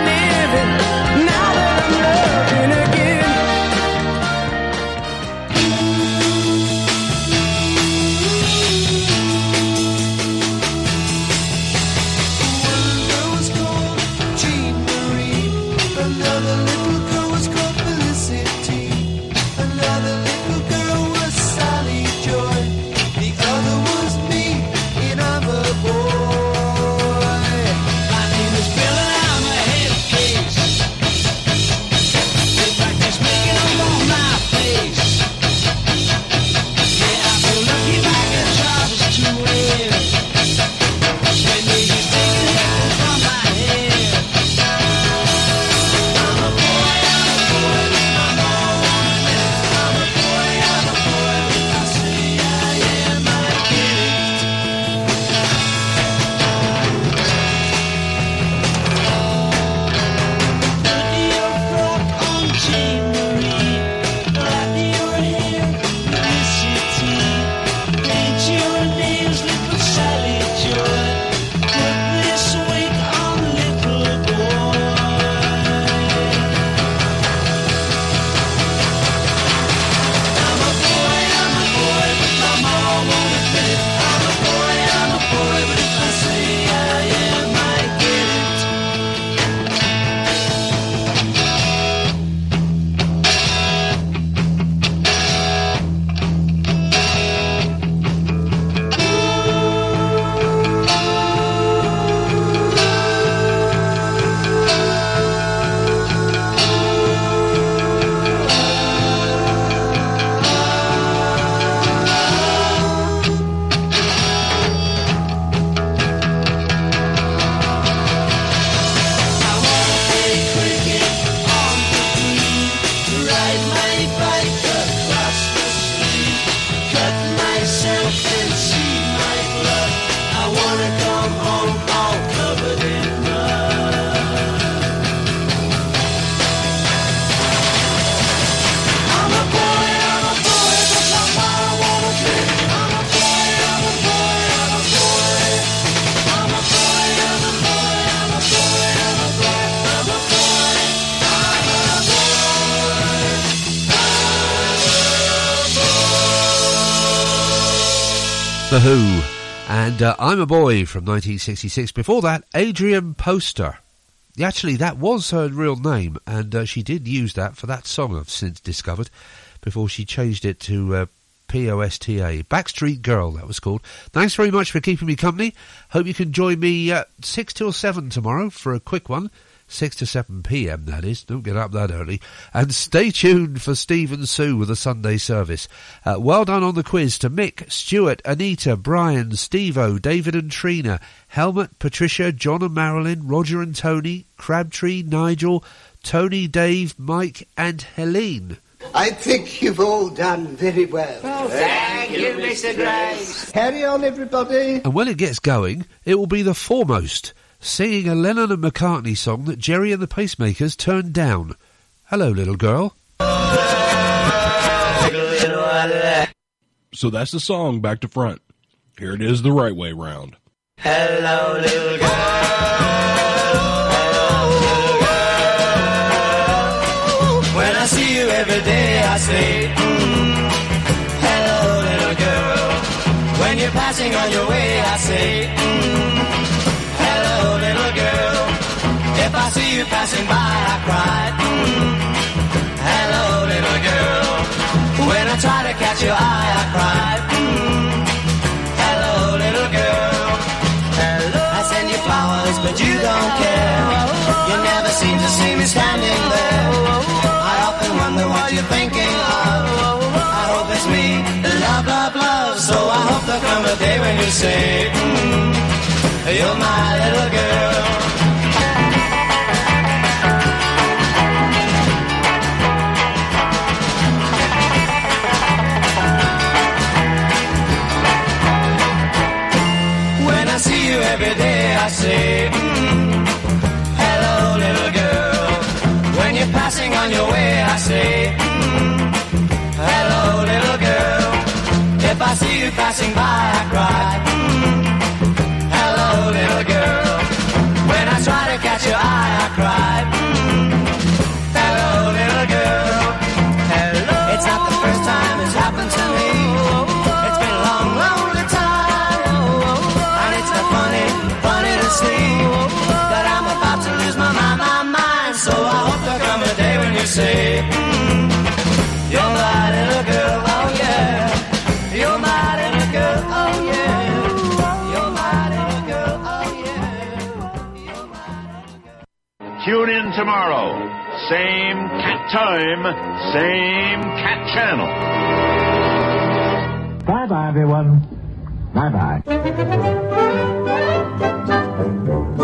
The Who, and I'm a Boy from 1966. Before that, Adrian Poster. Actually, that was her real name, and she did use that for that song I've since discovered, before she changed it to P-O-S-T-A. Backstreet Girl, that was called. Thanks very much for keeping me company. Hope you can join me 6 till 7 tomorrow for a quick one. 6 to 7 p.m, that is. Don't get up that early. And stay tuned for Steve and Sue with the Sunday service. Well done on the quiz to Mick, Stuart, Anita, Brian, Steve-O, David and Trina, Helmut, Patricia, John and Marilyn, Roger and Tony, Crabtree, Nigel, Tony, Dave, Mike and Helene. I think you've all done very well. Oh, thank you, Mr. Grace. Carry on, everybody. And when it gets going, it will be the Foremost, singing a Lennon and McCartney song that Jerry and the Pacemakers turned down. Hello, little girl. So that's the song back to front. Here it is the right way round. Hello, little girl. When I see you every day, I say, hello, little girl. When you're passing on your way, I say, hello, little girl. If I see you passing by, I cry, hello, little girl. When I try to catch your eye, I cry, hello, little girl. Hello. I send you flowers, but you don't care. You never seem to see me standing there. I often wonder what you're thinking of. I hope it's me, love, love, love. So I hope there'll come a day when you say, you're my little girl. When I see you every day, I say, hello, little girl. When you're passing on your way, I say, hello, little girl. If If I see you passing by, I cry. Hello, little girl. When I try to catch your eye, I cry. Hello, little girl. Hello. It's not the first time it's happened to me. It's been a long, lonely time. And it's not funny to see that I'm about to lose my mind. So I hope there'll come a day when you say, you're my little girl, oh yeah. You're my little girl, oh yeah. You're my little girl, oh yeah. Tune in tomorrow. Same cat time, same cat channel. Bye-bye, everyone. Bye-bye.